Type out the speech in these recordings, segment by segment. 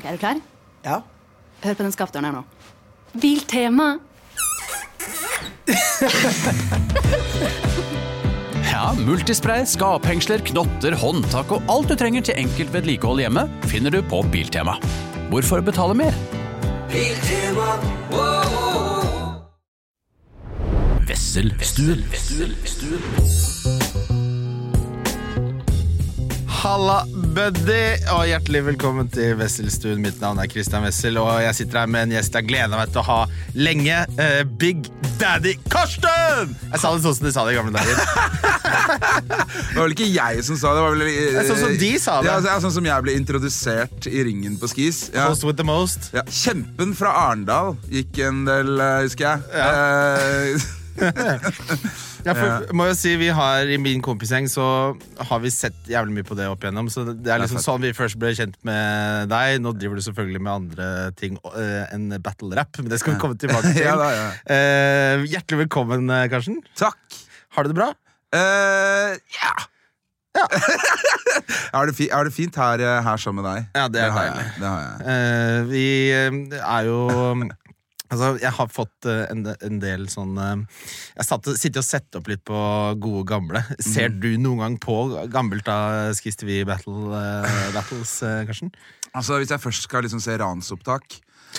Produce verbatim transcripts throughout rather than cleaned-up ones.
Ok, er du klar? Ja. Hør på den skapdøren her nå. Biltema! Ja, multispray, skaphengsler, knotter, håndtak og alt du trenger til enkelt vedlikehold hjemme finner du på Biltema. Hvorfor betale mer? Biltema, wow! Wesselstuen. Halla, buddy, og hjertelig velkommen til Wesselstuen. Mitt navn er Christian Wessel, og jeg sitter her med en gjest jeg gleder meg til å ha lenge. uh, Big Daddy Karsten! Jeg sa det sånn som de sa det i gamle dager. Det var vel ikke jeg som sa det, det var vel, uh, Sånn som de sa det. Ja, sånn som jeg ble introdusert i ringen på skis. Ja. Host with the most. Ja. Kjempen fra Arendal gikk en del, uh, husker jeg. Ja. Uh, Ja, for må jeg si, vi har i min kompisgjeng så har vi sett jævlig mye på det opp igjennom, så det er liksom sånn vi først ble kjent med deg. Nå driver du selvfølgelig med andre ting uh, enn battle-rap, men det skal vi komme tilbake til. Ja, da, ja. uh, Hjertelig velkommen, Karsten. Takk. Har du det bra? Uh, ja. Ja. jeg, har det fint, jeg har det fint her, her sammen med deg. Ja, det, det har deilig. jeg, det har jeg. Uh, vi er jo Altså, jeg har fått uh, en, en del sånn uh, Jeg satt, sitter og sett opp litt på gode gamle. Ser mm. du noen gang på gammelt av Skis T V Battle, uh, Battles, uh, Karsten? Altså, hvis jeg først skal liksom se ransopptak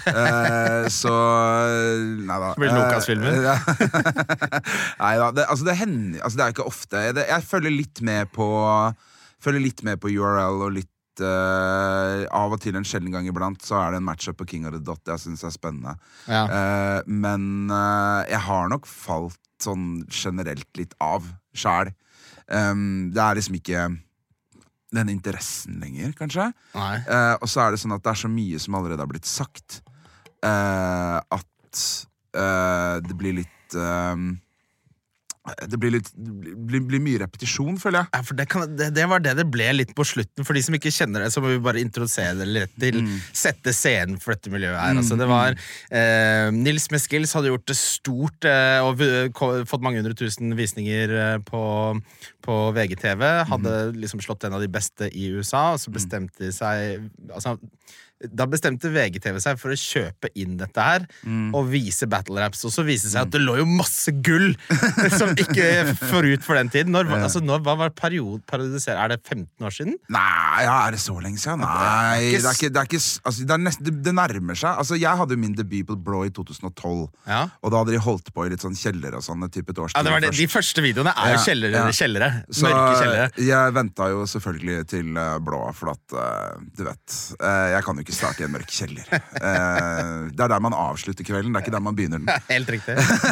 uh, så Nei da. Blir det Lucas-filmer? Uh, nei da. Det, altså, det hender altså, det er ikke ofte. Det, jeg følger litt med på Følger litt med på U R L og litt Uh, av og til en sjelden gang iblant så er det en matchup på King of the Dot jeg synes er spennende. Ja. Uh, men uh, jeg har nok falt sånn generelt litt av selv. Um, det er liksom ikke den interessen lenger, kanskje. Uh, og så er det sånn at det er så mye som allerede har blitt sagt uh, at uh, det blir litt um, Det blir, litt, blir, blir mye repetisjon, føler jeg. Ja, for det, kan, det, det var det det ble litt på slutten. For de som ikke kjenner det, så må vi bare introdusere det litt til mm. Sette scenen for dette miljøet her. Mm. Altså, det var eh, Nils Meskils hadde gjort det stort eh, og fått mange hundre tusen visninger eh, på, på V G T V. Hadde mm. liksom slått en av de beste i U S A, og så bestemte de seg altså, da bestemte V G T V seg for å kjøpe inn dette her mm. og vise battle raps, og så viste det seg at det lå jo masse gull som ikke forut for den tiden. Når, altså, når, hva var period, parodisert? Er det femten år siden? Nei, ja, er det så lenge siden? Nei, det er ikke, det er ikke altså, det, er nesten, det, det nærmer seg. Altså, jeg hadde jo min debut på Blå i to tusen og tolv, ja. Og da hadde de holdt på i litt sånn kjeller og sånn type et års tid. Ja, det var det, de første videoene er jo ja, kjellere, ja. kjellere, så, mørke kjellere. Jeg ventet jo selvfølgelig til uh, Blå, for at, uh, du vet, uh, jeg kan jo ikke starte i en mørk kjeller. Uh, det er der man avslutter kvelden, det er ikke der man begynner den. Helt riktig.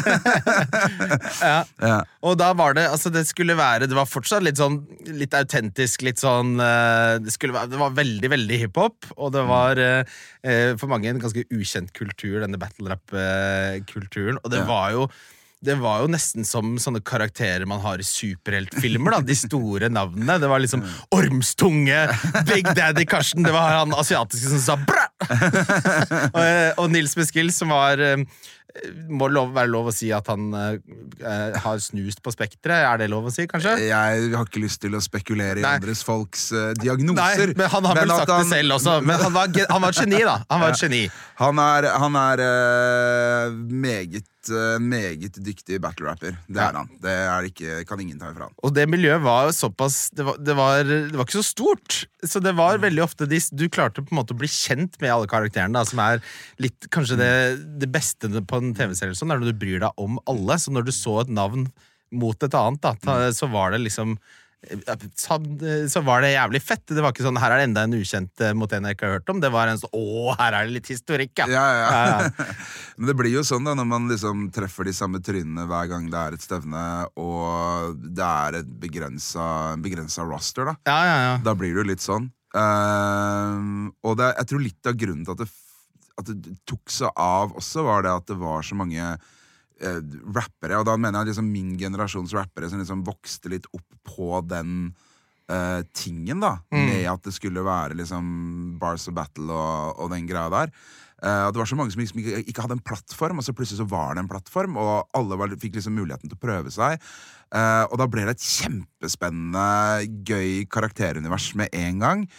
ja. Ja. Og da var det, altså det skulle være, det var fortsatt litt sånn, litt autentisk, litt sånn, uh, det, skulle være, det var veldig, veldig hiphop, og det var uh, for mange en ganske ukjent kultur, denne battle-rap-kulturen, og det ja. var jo Det var jo nesten som sånne karakterer man har i superheltfilmer, da. De store navnene. Det var liksom Ormstunge, Big Daddy Karsten, det var han asiatiske som sa bra! og, og Nils Meskil, som var må lov, være lov å si at han uh, har snust på spektret. Er det lov å si, kanskje? Jeg har ikke lyst til å spekulere i Nei. andres folks uh, diagnoser. Nei, men han har men vel sagt han, det selv også. Men han var, han var et geni, da. Han var et geni. Han er, han er uh, meget en meget dyktig battle-rapper. Det er han. Det er ikke, kan ingen ta ifra han. Og det miljøet var jo såpass det var, det, var, det var ikke så stort. Så det var veldig ofte de, du klarte på en måte å bli kjent med alle karakterene, da, som er litt kanskje det, det beste på en T V-serie, sånn, når du bryr deg om alle. Så når du så et navn mot et annet, da, ta, så var det liksom så var det jævlig fett. Det var ikke sånn, her er det enda en ukjent mot en jeg ikke har hørt om. Det var en sånn, åh, her er det litt historikk, ja. Ja, ja. ja, ja. Men det blir jo sånn da, når man liksom treffer de samme trynene hver gang det er et stevne, og det er et begrenset, begrenset roster, da. Ja, ja, ja. Da blir det jo litt sånn. Uh, og det, jeg tror litt av grunnen til at det, at det tok så av også, var det at det var så mange Uh, rappere, og da mener jeg liksom min generasjons rappere som liksom vokste litt opp på den uh, tingen da, mm. med at det skulle være liksom bars of battle og, og den greia der. Uh, det var så mange som liksom ikke, ikke hadde en plattform, og så plutselig så var det en plattform, og alle var, fikk liksom muligheten til å prøve seg. Uh, og da ble det et kjempespennende, gøy karakterunivers med en gang.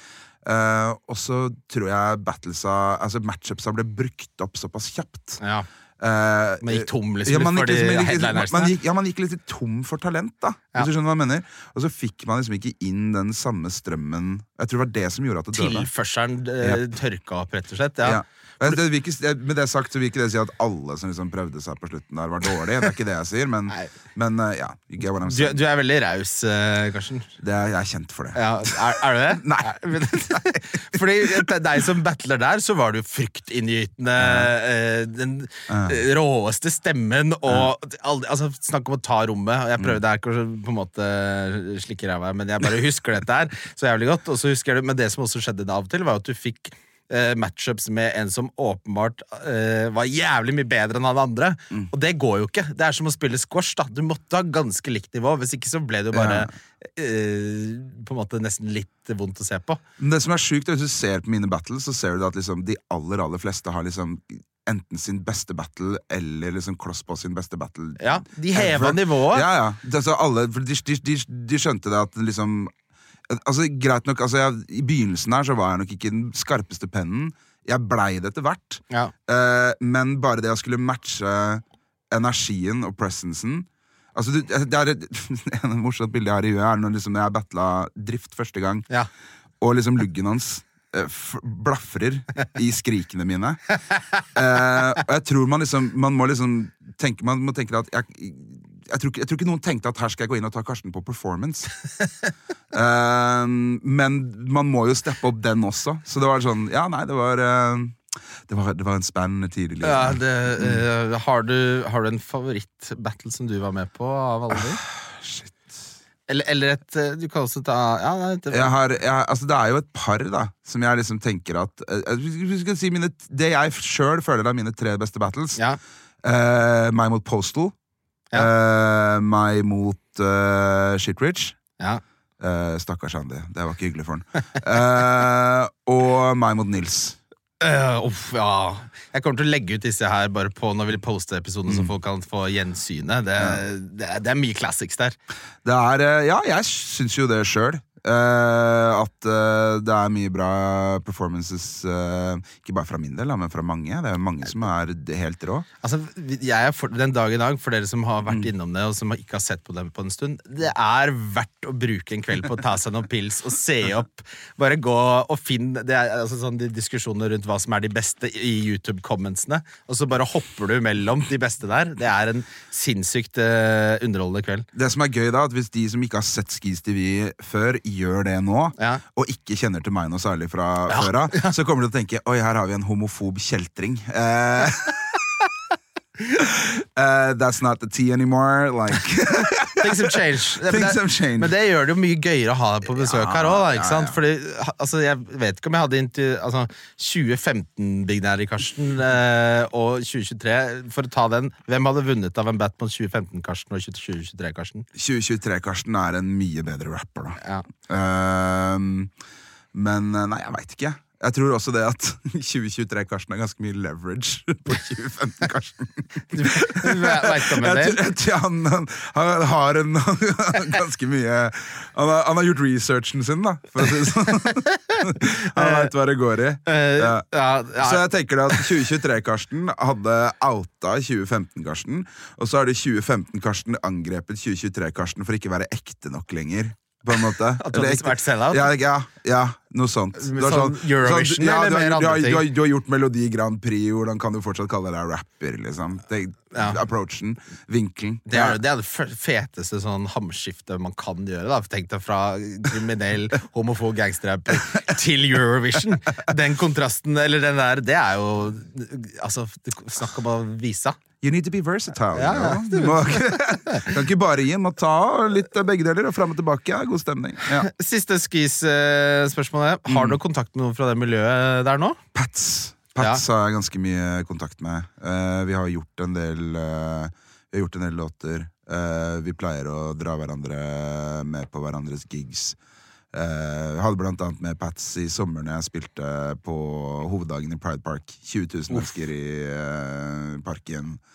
Uh, og så tror jeg battlesa, altså matchupsa ble brukt opp såpass kjapt. Ja. Uh, man gikk tom liksom, ja, man for gikk, de liksom, headlinersene. man, gikk, ja, man gikk litt tom for talent, da. Ja. Hvis du skjønner hva jeg mener. Og så fikk man liksom ikke inn den samme strømmen. Jeg tror det var det som gjorde at det døde. Tilførselen uh, yep. tørka opp, rett og slett. Ja. Ja. Det, det ikke, med det sagt så vil ikke det si at alle som liksom prøvde seg på slutten der var dårlige. Det er ikke det jeg sier, men, men uh, ja you get what I'm saying. Du, du er veldig raus, uh, Karsten. Det er, jeg er kjent for det. Ja, er, er du det? Nei. Fordi deg som battler der, så var du fryktinngytende, uh, den uh, råeste stemmen og aldri, altså, snakk om å ta rommet. Jeg prøvde her ikke å på en måte slikke ræva, men jeg bare husker dette her så jævlig godt. Og så husker jeg det, men det som også skjedde da av og til, var at du fikk Uh, matchups med en som åpenbart uh, var jævlig mye bedre enn alle andre. Mm. Og det går jo ikke. Det er som å spille squash. Da. Du måtte ha ganske likt nivå. Hvis ikke så ble det jo bare ja. uh, på en måte nesten litt vondt å se på. Men det som er sykt, hvis du ser på mine battles, så ser du at liksom, de aller, aller fleste har liksom enten sin beste battle eller liksom kloss på sin beste battle. Ja, de hever nivået. Ja, ja. Det, altså, alle, for de, de, de, de skjønte det at liksom Altså, greit nok, altså jeg, i begynnelsen her så var jeg nok ikke den skarpeste pennen. Jeg blei det etter hvert. Ja. Uh, men bare det å skulle matche energien og presencen. Altså, det, det er et, en morsomt bilde jeg har i huet er når liksom, jeg battla Drift første gang. Ja. Og liksom luggen hans uh, f- blafrer i skrikene mine. Uh, og jeg tror man liksom Man må liksom tenke, man må tenke at jeg Jeg tror, ikke, jeg tror ikke noen tenkte at her skal jeg gå inn og ta Karsten på performance. uh, men man må jo steppe opp den også. Så det var sånn, ja nei, det var uh, det, var, det var en spennende tid i livet. Ja, det, uh, har, du, har du en favoritt-battle som du var med på av alle de? Uh, shit. Eller, eller et, du kan også ta ja, nei, det, jeg har, jeg, altså det er jo et par da som jeg liksom tenker at uh, vi skal si mine, det jeg selv føler er mine tre beste battles. Ja. uh, Meg mot Postal. Ja. Uh, meg mot uh, Shitrich. Ja. Uh, stakkars Andy. Det var ikke hyggelig for han. Uh, og meg mot Nils. Uh, uff, ja. Jeg kommer til å legge ut disse her bare på når vi poster episoden, mm. så folk kan få gjensynet. Det, ja. det, det er mye classics der. Det er, ja, jeg syns jo det selv. Uh, at uh, det er mye bra performances, uh, ikke bare fra min del, men fra mange. Det er mange som er helt rå. Altså, jeg er for, den dag i dag, for dere som har vært mm. innom det og som ikke har sett på det på en stund, det er verdt å bruke en kveld på å ta seg noen pils og se opp. Bare gå og finne det er, altså, sånn, de diskusjoner rundt hva som er de beste i YouTube-commentsene, og så bare hopper du mellom de beste der. Det er en sinnssykt uh, underholdende kveld. Det som er gøy da, at hvis de som ikke har sett Skis T V før gjør det nå, ja. og ikke kjenner til meg noe særlig fra ja. før av, så kommer de til å tenke, oi, her har vi en homofob kjeltring. Uh, uh, that's not the tea anymore, like... Things have changed. Things det, have changed. Men det gjør det jo mye gøyere å ha deg på besøk ja, her også, ikke ja, sant? Ja. Fordi, altså, jeg vet ikke om jeg hadde inntil altså, tjue femten-Big Daddy Karsten eh, og tjue tjuetre, for å ta den, hvem hadde vunnet av en bat mot tjue femten Karsten og tjue tjuetre Karsten? tjue tjuetre Karsten er en mye bedre rapper da. Ja. Uh, men nei, jeg vet ikke. Jeg tror også det at tjue tjuetre Karsten er ganske mye leverage på tjue femten Karsten. Du vet om det? Jeg tror han, han, han har en ganske mye han har, han har gjort researchen sin da, for å si det sånn. Han vet hva det går i. Ja. Ja, ja. Så jeg tenker det at tjue tjuetre Karsten hadde outa tjue femten Karsten, og så har det tjue femten Karsten angrepet tjue tjuetre Karsten for ikke å være ekte nok lenger. På en måte. At du hadde vært sellout? Ja, ja, ja, noe sånt. Sånn, sånn Eurovision, sånn, ja, eller mer andre ting? Du har, du har gjort Melodi Grand Prix, hvordan kan du fortsatt kalle deg rapper, liksom? Det, ja. Approachen, vinkelen. Det er, det er det feteste sånn hamskiftet man kan gjøre, da. Tenk deg fra kriminell, homofob gangsterrapper til Eurovision. Den kontrasten, eller den der, det er jo altså, snakk om å vise. You need to be versatile. Ja, ja. Du må, kan ikke bare gi, må ta litt av begge deler og frem og tilbake. Ja, god stemning. Ja. Siste skis-spørsmålet. Uh, har du kontakt med noen fra det miljøet der nå? Pats. Pats ja. har jeg ganske mye kontakt med. Uh, vi har gjort en del uh, Vi har gjort en del låter. Uh, vi pleier å dra hverandre med på hverandres gigs. Jeg uh, hadde blant annet med Pats i sommer når jeg spilte på hoveddagen i Pride Park. tjue tusen mennesker i uh, parken.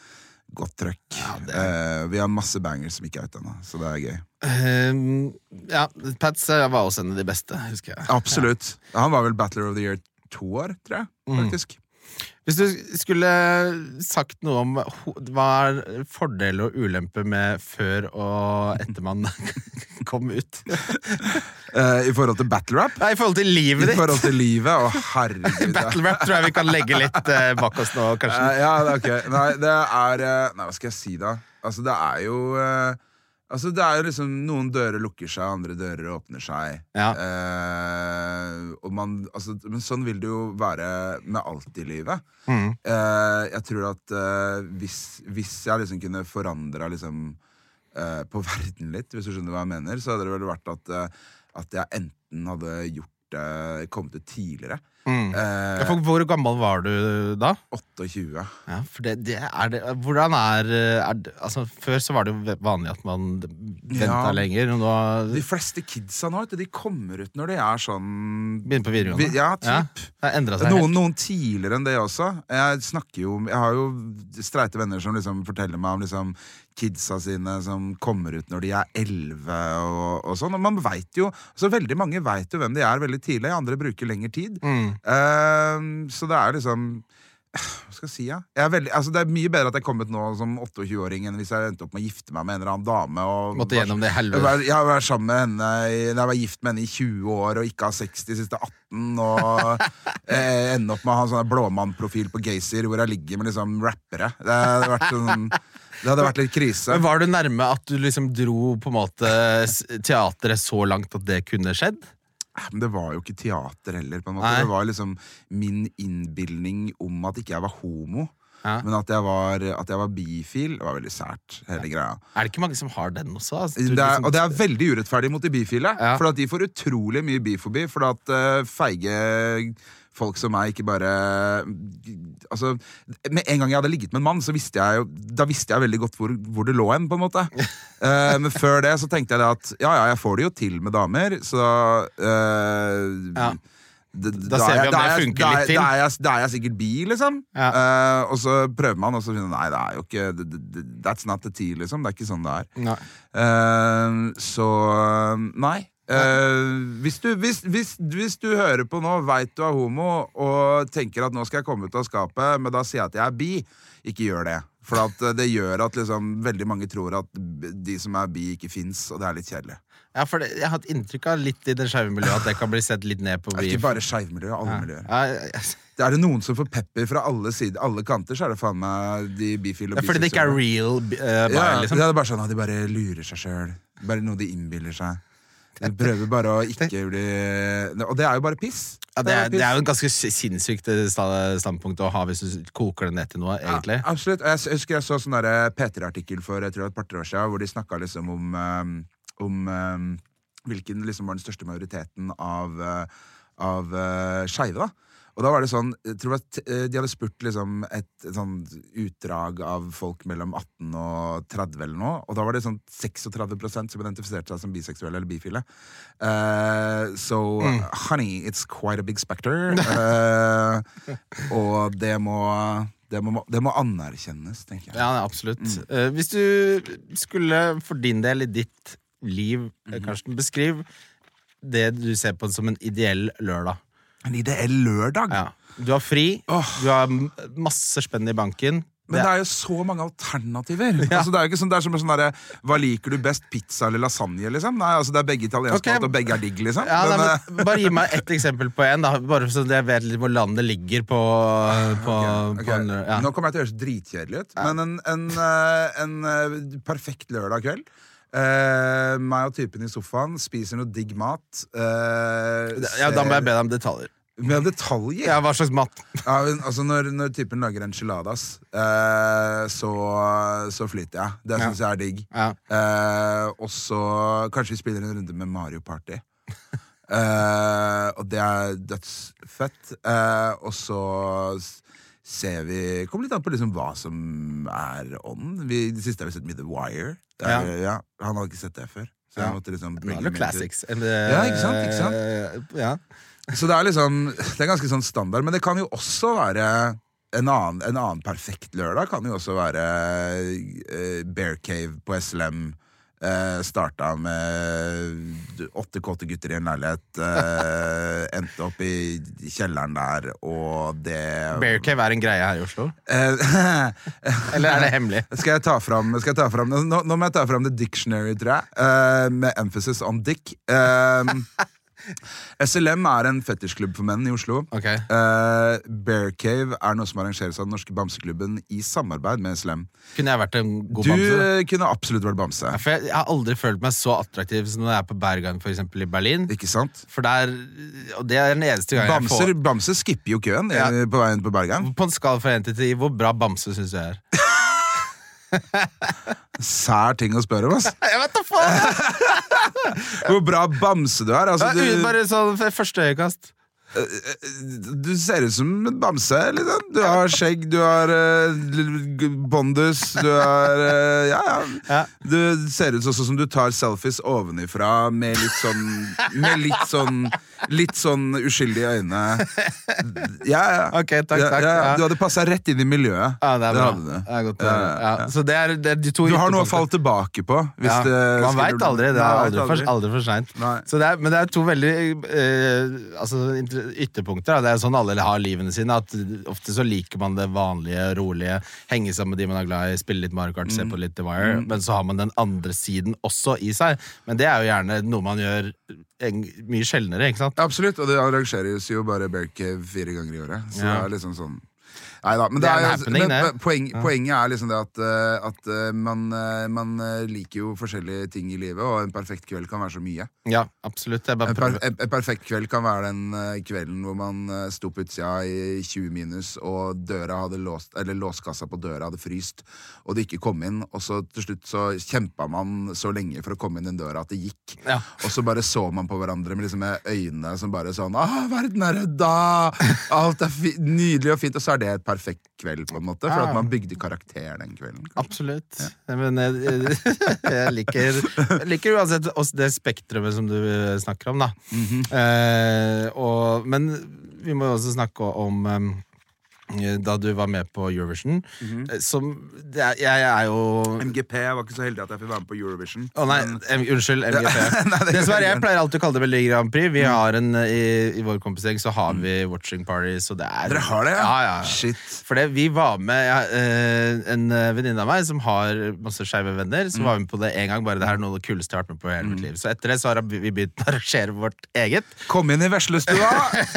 godt trøkk. Ja, det... uh, vi har masse bangers som ikke er ute ennå, så det er gøy. Um, ja, Pats var også en av de beste, husker jeg. Absolutt. Ja. Han var vel Battler of the Year to år, tror jeg, faktisk. Mm. Hvis du skulle sagt noe om hva er fordel og ulempe med før og etter man kom ut? uh, I forhold til battle rap? Nei, i forhold til livet ditt. I forhold til livet, å oh, herregud. Battle rap tror jeg vi kan legge litt uh, bak oss nå, kanskje. Uh, ja, det er ok. Nei, det er uh, Nei, hva skal jeg si da? Altså, det er jo uh, Altså, det er jo liksom noen dører lukker seg, andre dører åpner seg. Ja. Uh, og man, altså, men sånn vil det jo være med alt i livet. Mm. Uh, jeg tror at uh, hvis, hvis jeg liksom kunne forandret liksom uh, på verden litt, hvis du skjønner hva jeg mener, så hadde det vel vært at, uh, at jeg enten hadde gjort uh, kommet ut tidligere. Mm. Uh, for hvor gammel var du da? tjueåtte. Ja, for det, det er det. Hvordan er, er det, altså, før så var det jo vanlig at man ventet ja, lenger. Og nå, de fleste kidsa nå, de kommer ut når de er sånn begynner på videregående? Ja, typ. Ja, det seg noen, noen tidligere enn det også. Jeg snakker jo Jeg har jo streite venner som liksom forteller meg om liksom kidsa sine som kommer ut når de er elleve og, og sånn. Og man vet jo så veldig mange vet jo hvem de er veldig tidlig. Andre bruker lengre tid. Mm. Uh, så det er liksom hva skal jeg si, ja? Jeg er veldig, altså det er mye bedre at jeg kom ut nå som tjueåring enn hvis jeg endte opp med å gifte meg med en eller annen dame og måtte gjennom det helvete. Jeg, jeg har vært sammen med henne jeg var gift med henne i tjue år og ikke har sex de siste atten og eh, ende opp med å ha en sånn blåmannprofil på Gaysir hvor jeg ligger med liksom rappere. Det hadde vært sånn Det hadde vært litt krise. Men var du nærme at du liksom dro på en måte teateret så langt at det kunne skjedd? Men det var jo ikke teater heller, på en måte. Nei. Det var liksom min innbildning om at ikke jeg var homo. Ja. Men at jeg, var, at jeg var bifil var veldig sært, hele greia. Er det ikke mange som har den også? Altså, det er, liksom... Og det er veldig urettferdig mot de bifile. Ja. For at de får utrolig mye bifobi. For at uh, feige folk som meg ikke bare Altså, med en gang jeg hadde ligget med en mann, så visste jeg jo Da visste jeg veldig godt hvor, hvor det lå hen, på en måte. uh, Men før det så tenkte jeg det at ja, ja, jeg får det jo til med damer, så uh, ja. Da, da, da ser vi om det jeg, funker da, litt til. Da er, jeg, da er jeg sikkert bi, liksom. Ja. Uh, og så prøver man, og så finner man nei, det er jo ikke that's not the tea, liksom. Det er ikke sånn det er. Uh, så nei. Uh, hvis, du, hvis, hvis, hvis du hører på nå, vet du er homo og tenker at nå skal jeg komme ut av skapet, men da sier jeg at jeg er bi, ikke gjør det. For at det gjør at liksom, veldig mange tror at de som er bi ikke finnes, og det er litt kjedelig. Ja, for det, jeg har hatt inntrykk av litt i det skeive miljøet at det kan bli sett litt ned på bi. Ikke bare skeive miljøet, alle ja. miljøer. Ja, ja, ja. Det er det noen som får pepper fra alle sider, alle kanter, så er det faen meg de bifile og ja, fordi det ikke er real uh, bi, ja, liksom. Det er bare sånn at de bare lurer seg selv. Bare noe de innbiller seg. De prøver bare å ikke bli Og det er jo bare piss. Ja, det, er, det er jo en ganske sinnssykt standpunkt å ha hvis du koker det ned til noe, egentlig. Ja, absolutt. Jeg husker jeg så sånn der P tre-artikkel for jeg tror et par år siden, hvor de snakket liksom om, um, om um, hvilken liksom var den største majoriteten av, uh, av uh, skeive, da. Og da var det sånn, jeg tror at de hadde spurt liksom et, et sånn utdrag av folk mellom atten og tretti eller noe, og da var det sånn tretiseks prosent som identifiserte seg som biseksuelle eller bifile. Uh, so, mm. honey, it's quite a big specter. Uh, og det må, det, må, det må anerkjennes, tenker jeg. Ja, absolutt. Mm. Uh, hvis du skulle, for din del i ditt liv, mm. Karsten, beskriv det du ser på som en ideell lørdag. En ideell lørdag? Ja. Du har fri, oh. du har masse spenn i banken. Men det er jo så mange alternativer. Ja. Altså, det er jo ikke sånn, det er som sånn der, hva liker du best, pizza eller lasagne, liksom? Nei, altså det er begge italienske okay. mat, og begge er digg, liksom. Ja, men, nei, men, bare gi meg ett eksempel på en, da. Bare så jeg vet litt hvor landet ligger på, på, okay. Okay. på en, ja. Nå kommer jeg til å gjøre så dritkjedelig ut, ja. Men en, en, en, en perfekt lørdag kveld. Uh, meg og typen i sofaen spiser noe digg mat. uh, Ja, da må jeg be deg om detaljer. Med detaljer? Ja, hva slags mat? Ja, altså når, når typen lager enchiladas, uh, så, så flyter jeg. Det synes ja. jeg er digg. Ja. uh, Og så kanskje vi spiller en runde med Mario Party. uh, Og det er dødsfett. uh, Og så ser vi Kommer litt an på liksom hva som er on. Vi, det siste har vi sett med The Wire. Er, ja. Ja, han hadde ikke sett det før. Så jeg måtte liksom Nå er det classics. Ja, ikke sant? Ikke sant? Ja. Så det er liksom Det er ganske sånn standard. Men det kan jo også være en annen, en annen perfekt lørdag kan jo også være uh, Bear Cave på S L M. Uh, starta med åtte kåte gutter i en leilighet, uh, endte opp i kjelleren der, og det Bear Cave er en greie her i Oslo? Uh, Eller er det hemmelig? Skal jeg ta fram, skal jeg ta fram nå, nå må jeg ta fram The Dictionary, tror jeg, uh, med emphasis on dick. Uh, S L M er en fetisjklubb for menn i Oslo. Okay. uh, Bear Cave er noe som arrangeres av den norske bamseklubben i samarbeid med S L M. Kunne jeg vært en god Du bamse? uh, kunne absolutt vært bamse. Ja, for jeg, jeg har aldri følt meg så attraktiv som når jeg er på Berghain, for eksempel i Berlin. Ikke sant? For der, og det er den eneste gang Bamser, jeg får Bamse skipper jo køen Ja. uh, på veien på Bergheim. På en skala fra en til ti, hvor bra bamse synes jeg er? Sær ting å spørre om, ass. Jeg vet da faen! Hvor bra bamse du er. Altså, Ja, du, bare sånn for første øyekast. du ser ut som en bamse, liksom. Du har skjegg, du har uh, bondus, du har uh, ja, ja. Ja. Du ser ut også som du tar selfies ovenifra med litt sånn Med litt sånn Litt sånn uskyldige øyne. Ja, ja. Ok, takk, ja, takk, ja. ja. Du hadde passet rett inn i miljøet. Ja, det er Det bra. hadde du. Det er godt å Ja, høre. ja, ja. Ja, så det er, det er de to Du har noe å ytterpunktene. falle tilbake på. Hvis Ja, det man skulle- vet aldri, det Nei, er vet aldri for, aldri for sent. Nei. Så det er, men det er to veldig eh, altså, inter- ytterpunkter. Da. Det er sånn alle har livene sine. At ofte så liker man det vanlige, rolige, henge sammen med de man er glad i, spille litt Mario Kart, se på litt The Wire. Men så har man den andre siden også i seg. Men det er jo gjerne noe man gjør en, mye sjeldnere, ikke sant? Absolutt, og det arrangeres jo bare Bear Cave fire ganger i året. Så Ja. det er liksom sånn Neida, men, det Det er er, en happening, men, det. men poeng, poenget er liksom det at, uh, at uh, man, uh, man uh, liker jo forskjellige ting i livet, og en perfekt kveld kan være så mye. Ja, absolutt. Jeg bare En, per, prøver. en, en perfekt kveld kan være den uh, kvelden hvor man uh, sto på utsida i tjue minus, og døra hadde låst, eller låskassa på døra hadde fryst, og det ikke kom inn, og så til slutt så kjempa man så lenge for å komme inn den døra at det gikk. Ja. Og så bare så man på hverandre med, liksom, med øynene som bare sånn ah, verden er redda! Alt er fi nydelig og fint, og så er det et perfekt kveld, på en måte, for Ja. at man bygde karakter den kvelden. kanskje. Absolutt. Men jeg, jeg liker, jeg liker uansett også det spektrumet som du snakker om, da. eh, og, men vi må jo også snakke om um, da du var med på Eurovision. eh, Som det er, Jeg er jo M G P jeg var ikke så heldig at jeg fikk være med på Eurovision. Å nei, men- M Unnskyld, M G P. Nei, det Det som er, går jeg igjen. pleier alltid å kalle det Melodi Grand Prix. Vi har en, i, I vår kompisgjeng så har vi watching parties, og det er Dere har det, ja? Ja, ja. Shit. For det, vi var med jeg, eh, en eh, venninne av meg som har masse skeive venner, så var vi med på det en gang. Bare det her er noe av det kuleste jeg har vært med på i hele mitt liv. Så etter det så har vi begynt å arrangere vårt eget. Kom inn i veslestua!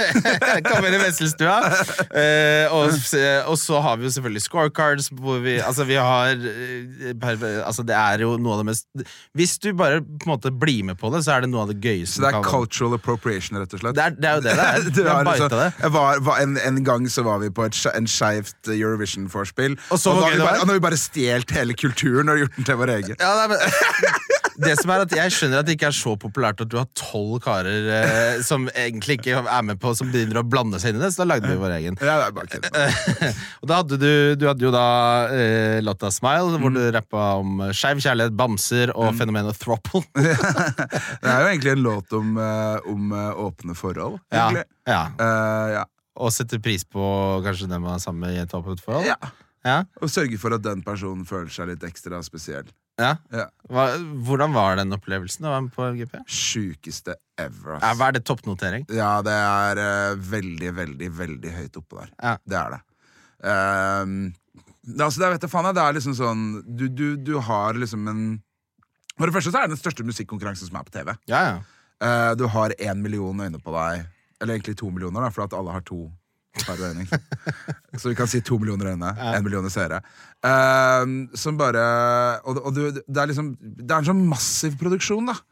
Kom inn i Vesselstua. Eh, og, og så har vi jo selvfølgelig scorecards hvor vi, altså vi har eh, per, altså det er jo noe av det mest Hvis du bare på en måte blir med på det, så er det noe av det gøyeste. Så det er du kan- cultural appropriation, rett og slett. det er, det er jo det det er. Du Vi har har bita liksom- det. jeg var, var, en, en gang så var vi på et, ske- en skeivt Eurovision-vorspiel, Og så og, hvor da har gøy vi det bare, var. og nå har vi bare stjelt hele kulturen og gjort den til vår egen. Ja, nei, men, det som er at Jeg skjønner at det ikke er så populært at du har tolv karer eh, som egentlig ikke er med på, som begynner å blande seg inn i det, så da lagde vi vår egen. Ja, det er bare kødd. Og da hadde du, du hadde jo da eh, låta Smile, hvor du rappa om eh, skeiv kjærlighet, bamser og fenomenet throuple. Det er jo egentlig en låt om, eh, om eh, åpne forhold, Ja, egentlig. ja. Eh, ja. Og setter pris på kanskje den man er sammen med i et åpent forhold. Ja. Ja. Og sørge for at den personen føler seg litt ekstra spesiell. Ja. Ja. Hva, hvordan var den opplevelsen å være med på G P? Sjukeste ever, ass. Ja, hva er det, toppnotering? Ja, det er eh, veldig, veldig, veldig høyt oppe der. Ja. Det er det. Ehm, det, altså, det, vet jeg, faen, jeg, det er liksom sånn du, du, du har liksom en For det første så er det den største musikkonkurransen som er på T V. Ja, ja. Eh, du har én million øyne på deg. Eller egentlig to millioner, da, for at alle har to par øyne. ikke sant? Så vi kan si to millioner øyne. Én million seere. Ehm, som bare Og, og du, det er liksom Det er en sånn massiv produksjon, da.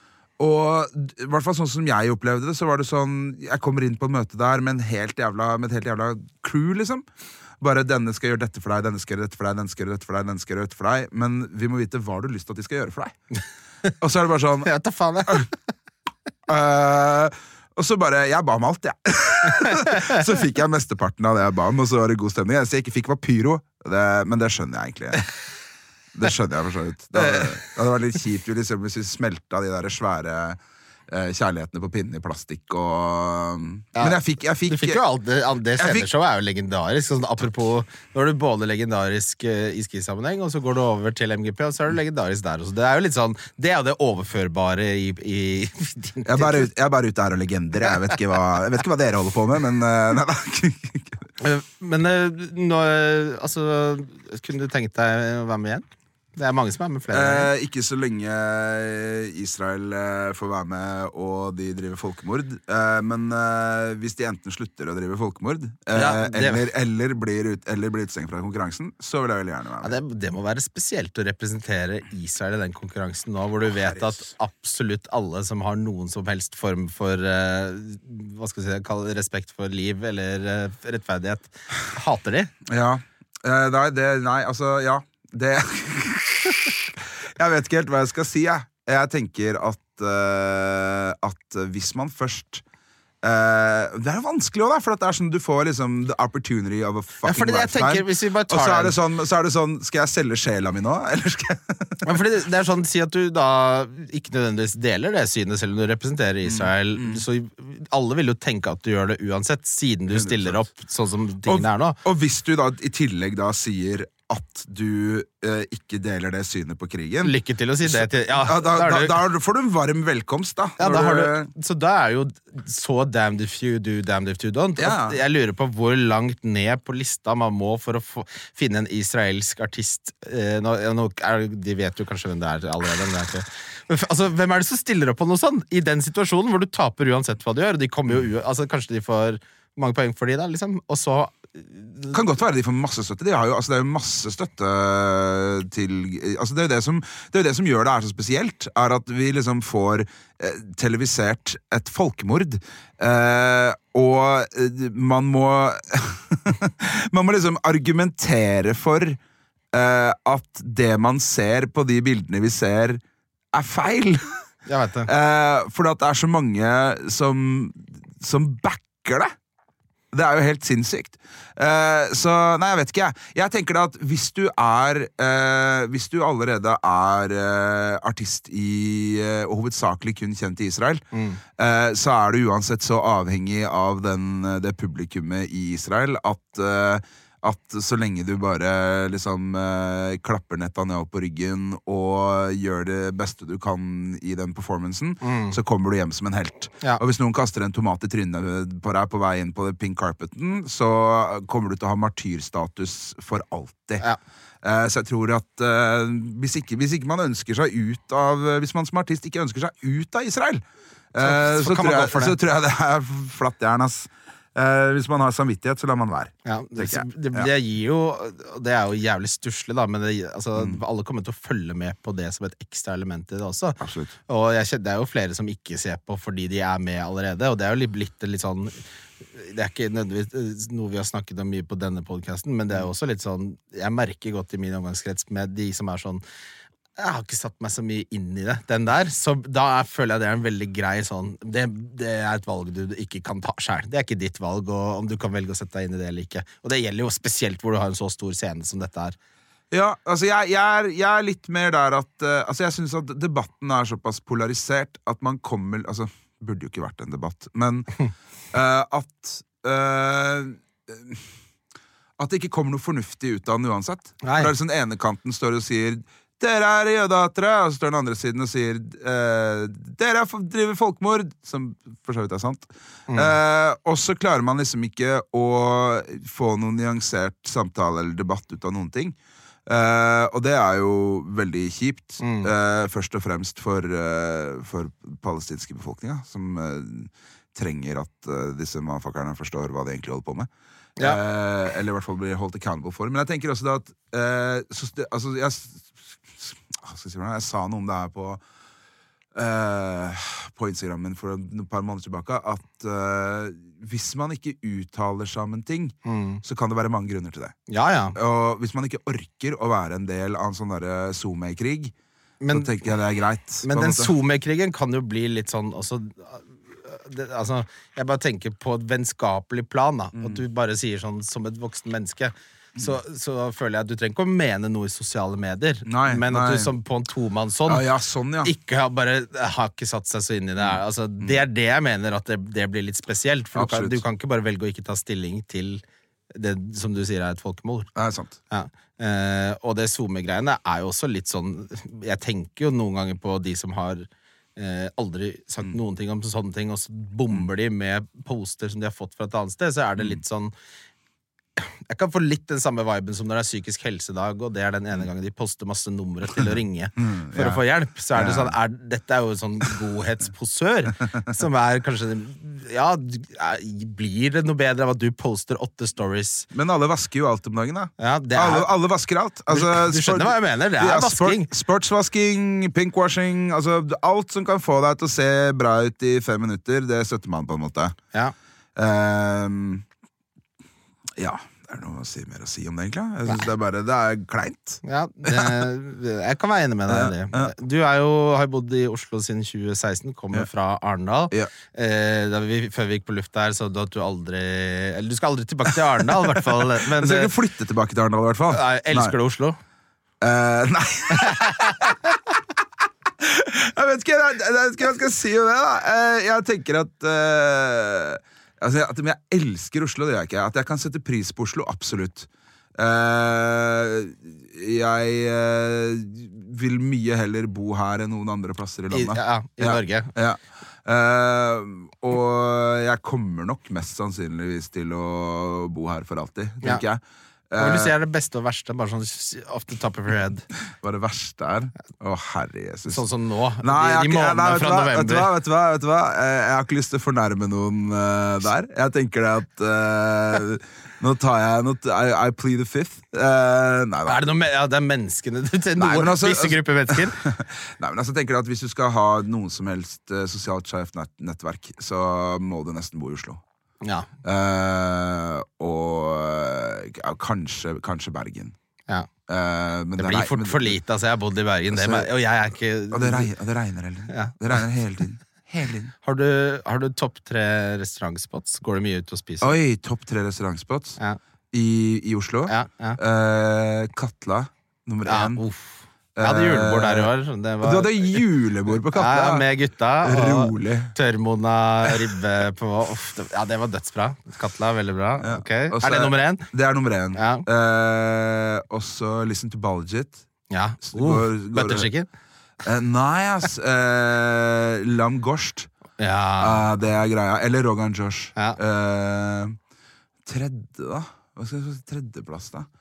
Og d- i hvert fall sånn som jeg opplevde det, så var det sånn jeg kommer inn på et møte der med, en helt jævla, med et helt jævla crew, liksom. Bare 'denne skal gjøre dette for deg, denne skal gjøre dette for deg, denne skal gjøre dette for deg, denne skal gjøre dette for deg'. Men vi må vite hva du har lyst til at de skal gjøre for deg. Og så er det bare sånn Jeg vet da faen, jeg. øh, Og så bare Jeg ba om alt, jeg. Så fikk jeg mesteparten av det jeg ba om, og så var det god stemning. Det eneste jeg ikke fikk, var pyro. Det, men det skjønner jeg egentlig. Det skjønner jeg for så vidt. Det hadde, det hadde vært litt kjipt liksom, hvis vi smelta de der svære uh, kjærlighetene på pinnen i plastikk og ja, Men jeg fikk, jeg fikk Du fikk jo alt det, alt det fikk, sceneshowet er jo legendarisk sånn, apropos, nå er du både legendarisk uh, i skisammenheng og så går du over til M G P og så er du legendarisk der også. Det er jo litt sånn, det er jo det overførbare i, i jeg, er bare ut, jeg er bare ute her og legender. Jeg vet ikke hva, jeg vet ikke hva dere holder på med, men uh, nei da. Men uh, nå, altså, kunne du tenkt deg å være med igjen? Det er mange som er med flere. Eh, ikke så lenge Israel eh, får være med og de driver folkemord. Eh, men eh, hvis de enten slutter å drive folkemord, eh, ja, eller, eller blir, ut, blir utstengt fra konkurransen, så vil jeg veldig gjerne være med. Ja, det, det må være spesielt å representere Israel i den konkurransen nå, hvor du vet at absolutt alle som har noen som helst form for eh, hva skal jeg si, kalle respekt for liv eller eh, rettferdighet, hater de. Ja. Eh, nei, det, nei, altså, ja. Det Jeg vet ikke helt hva jeg skal si, jeg. Jeg tenker at, uh, at hvis man først uh, det er vanskelig også, da, for det er sånn du får liksom the opportunity of a fucking ja, fordi det, jeg tenker, hvis vi bare tar og så er, det sånn, så er det sånn, skal jeg selge sjela mi nå? Eller skal jeg ja, fordi det, det er sånn, si at du da ikke nødvendigvis deler det synet selv om du representerer Israel, mm, mm. så alle vil jo tenke at du gjør det uansett, siden du stiller opp sånn som tingene og, er nå. Og hvis du da i tillegg da sier at du eh, ikke deler det synet på krigen. Lykke til å si det til ja, ja, da, da, da, da får du en varm velkomst, da. Ja, da har du, så da er jo så damned if you do, damned if you don't. Ja. Jeg lurer på hvor langt ned på lista man må for å få, finne en israelsk artist. Eh, nå, nå er, de vet jo kanskje hvem det er allerede. Men det er ikke. Men, altså, hvem er det som stiller opp på noe sånn? I den situasjonen hvor du taper uansett hva du gjør. De kommer jo, altså, kanskje de får mange poeng for de da, liksom. Og så kan godt være de får masse støtte. De har jo, altså, det er jo masse støtte til altså, det, er jo det, som, det er jo det som gjør det er så spesielt, er at vi liksom får eh, televisert et folkemord, eh, og eh, man må man må liksom argumentere for eh, at det man ser på de bildene vi ser, er feil. Jeg vet det. eh, for at det er så mange som, som backer det. Det er jo helt sinnssykt. Uh, så, nei, jeg vet ikke. Jeg, jeg tenker da at hvis du er uh, hvis du allerede er uh, artist i uh, og hovedsakelig kun kjent i Israel, mm. uh, så er du uansett så avhengig av den, det publikummet i Israel at uh, at så lenge du bare liksom eh, klapper Netanyahu på ryggen og gjør det beste du kan i den performancen, mm. så kommer du hjem som en helt. Ja. Og hvis noen kaster en tomat i trynet på deg på vei inn på pink carpeten, så kommer du til å ha martyrstatus for alltid. Ja. Eh, så jeg tror at eh, hvis, ikke, hvis ikke man ønsker seg ut av hvis man som artist ikke ønsker seg ut av Israel, eh, så, så, så, tror jeg, så tror jeg det er flatt jern, ass. Uh, hvis man har samvittighet, så lar man være. Ja, det, det, det gir jo det er jo jævlig stusslig, da, men det, altså, mm. alle kommer til å følge med på det som et ekstra element i det også. Absolutt. Og jeg, det er jo flere som ikke ser på fordi de er med allerede, og det er jo blitt litt sånn det er ikke nødvendigvis noe vi har snakket om mye på denne podcasten, men det er jo også litt sånn jeg merker godt i min omgangskrets med de som er sånn jeg har ikke satt meg så mye inn i det, den der. Så da føler jeg det er en veldig grei sånn det, det er et valg du ikke kan ta selv. Det er ikke ditt valg, og om du kan velge å sette deg inn i det eller ikke. Og det gjelder jo spesielt hvor du har en så stor scene som dette er. Ja, altså jeg, jeg, er, jeg er litt mer der at uh, altså jeg synes at debatten er såpass polarisert at man kommer altså, burde jo ikke vært en debatt, men uh, at uh, at det ikke kommer noe fornuftig ut av den uansett. Nei. For det er sånn ene kanten står og sier dere er jødehatere, og så står den andre siden og sier eh, dere driver folkemord, som for så vidt er sant. Mm. Eh, og så klarer man liksom ikke å få noen nyansert samtale eller debatt ut av noen ting. Eh, og det er jo veldig kjipt, mm. eh, først og fremst for, eh, for palestinske befolkninga, som eh, trenger at eh, disse motherfuckerne forstår hva de egentlig holder på med. Ja. Eh, eller i hvert fall blir holdt accountable for. Men jeg tenker også da at eh, så, altså, jeg Jeg, jeg sa noe om det her på uh, på Instagrammen for et par måneder tilbake at uh, hvis man ikke uttaler seg om en ting, mm. så kan det være mange grunner til det. Ja, ja. Og hvis man ikke orker å være en del av en sånn der Zoom-krig, så tenker jeg det er greit. Men den Zoom-krigen kan jo bli litt sånn også, det, altså, jeg bare tenker på et vennskapelig plan da, mm. at du bare sier sånn som et voksen menneske så, så føler jeg at du trenger ikke å mene noe i sosiale medier, nei, men nei. at du som på en tomann sånn, ja, ja, sånn ja. ikke har bare har ikke satt seg så inn i det. Altså, det er det jeg mener at det, det blir litt spesielt, for du kan, du kan ikke bare velge å ikke ta stilling til det som du sier er et folkemord. Det er sant. Ja. Eh, og det SoMe-greiene er jo også litt sånn, jeg tenker jo noen ganger på de som har Eh, aldri sagt noen ting om sånne ting, og så bomber de med poster som de har fått fra et annet sted, så er det litt sånn jeg kan få litt den samme viben som når det er psykisk helsedag, og det er den ene gangen de poster masse numre til å ringe for ja. å få hjelp, så er det sånn er, dette er jo sånn godhetsposør som er kanskje ja, er, blir det noe bedre av at du poster åtte stories? Men alle vasker jo alt om dagen da ja, det er, alle, alle vasker alt altså, du, du skjønner sport, hva jeg mener, det er ja, vasking sport, sportsvasking, pinkwashing altså alt som kan få deg til å se bra ut i fem minutter, det støtter man på en måte ja um, ja, det er noe å si, mer å si om det egentlig. Jeg synes det er bare, det er kleint. Ja, det, jeg kan være enig med deg i det. Du er jo, har bodd i Oslo siden tjue seksten, kommer ja. fra Arendal. Ja. Eh, da vi, før vi gikk på lufta her, så du at du aldri, eller du skal aldri tilbake til Arendal, i hvert fall. Men, jeg skal ikke flytte tilbake til Arendal, i hvert fall. Nei, elsker nei. du Oslo? Uh, nei. jeg vet ikke, jeg, jeg vet ikke hva jeg skal si om det da. Uh, jeg tenker at... Uh, Altså, at jeg elsker Oslo, det gjør jeg ikke. At jeg kan sette pris på Oslo, absolutt. Uh, jeg uh, vil mye heller bo her enn noen andre plasser i landet. I, ja, i ja, Norge. Ja. Uh, og jeg kommer nok mest sannsynligvis til å bo her for alltid, tenker ja. jeg. Hva vil du si er det beste og verste? Bare sånn off the top of your head. Hva det verste er? Å, herre Jesus. Sånn som nå. Nei, de, de månedene fra november. Vet du hva, vet du hva, vet du hva? Jeg har ikke lyst til å fornærme noen uh, der. Jeg tenker det at uh, nå tar jeg nå, I, I plead the fifth. Uh, nei, er det, noe, ja, det er menneskene til noen, nei, altså, visse grupper mennesker. Nei, men altså tenker jeg at hvis du skal ha noen som helst uh, sosialt skjevt nett, nettverk, så må du nesten bo i Oslo. Ja. Uh, og ja, kanskje, kanskje Bergen. Ja. Uh, men det, det blir rei- fort men, for lite, altså jeg har bodd i Bergen det, så, men, og jeg er ikke og det, regner, og det regner hele tiden. Ja. Det regner hele tiden, hele tiden. Har du, har du topp tre restaurantspots? Går du mye ut og spiser? Oi, topp tre restaurantspots ja. I, I Oslo ja, ja. Uh, Katla, nummer ja, én uff. Jeg hadde julebord der i år det var... Du hadde julebord på Katla? Ja, med gutta rolig. Og tørrmona ribbe på uff, det, ja, det var dødsbra. Katla, veldig bra ja. okay. Er det nummer én? Det er nummer én ja. uh, Også Listen to Balljit. Ja, uh, butterchicken uh, Nei, ass uh, Lam Gorst ja. uh, Det er greia. Eller Rogan Josh ja. uh, Tredje da Hva skal jeg si? Tredjeplass da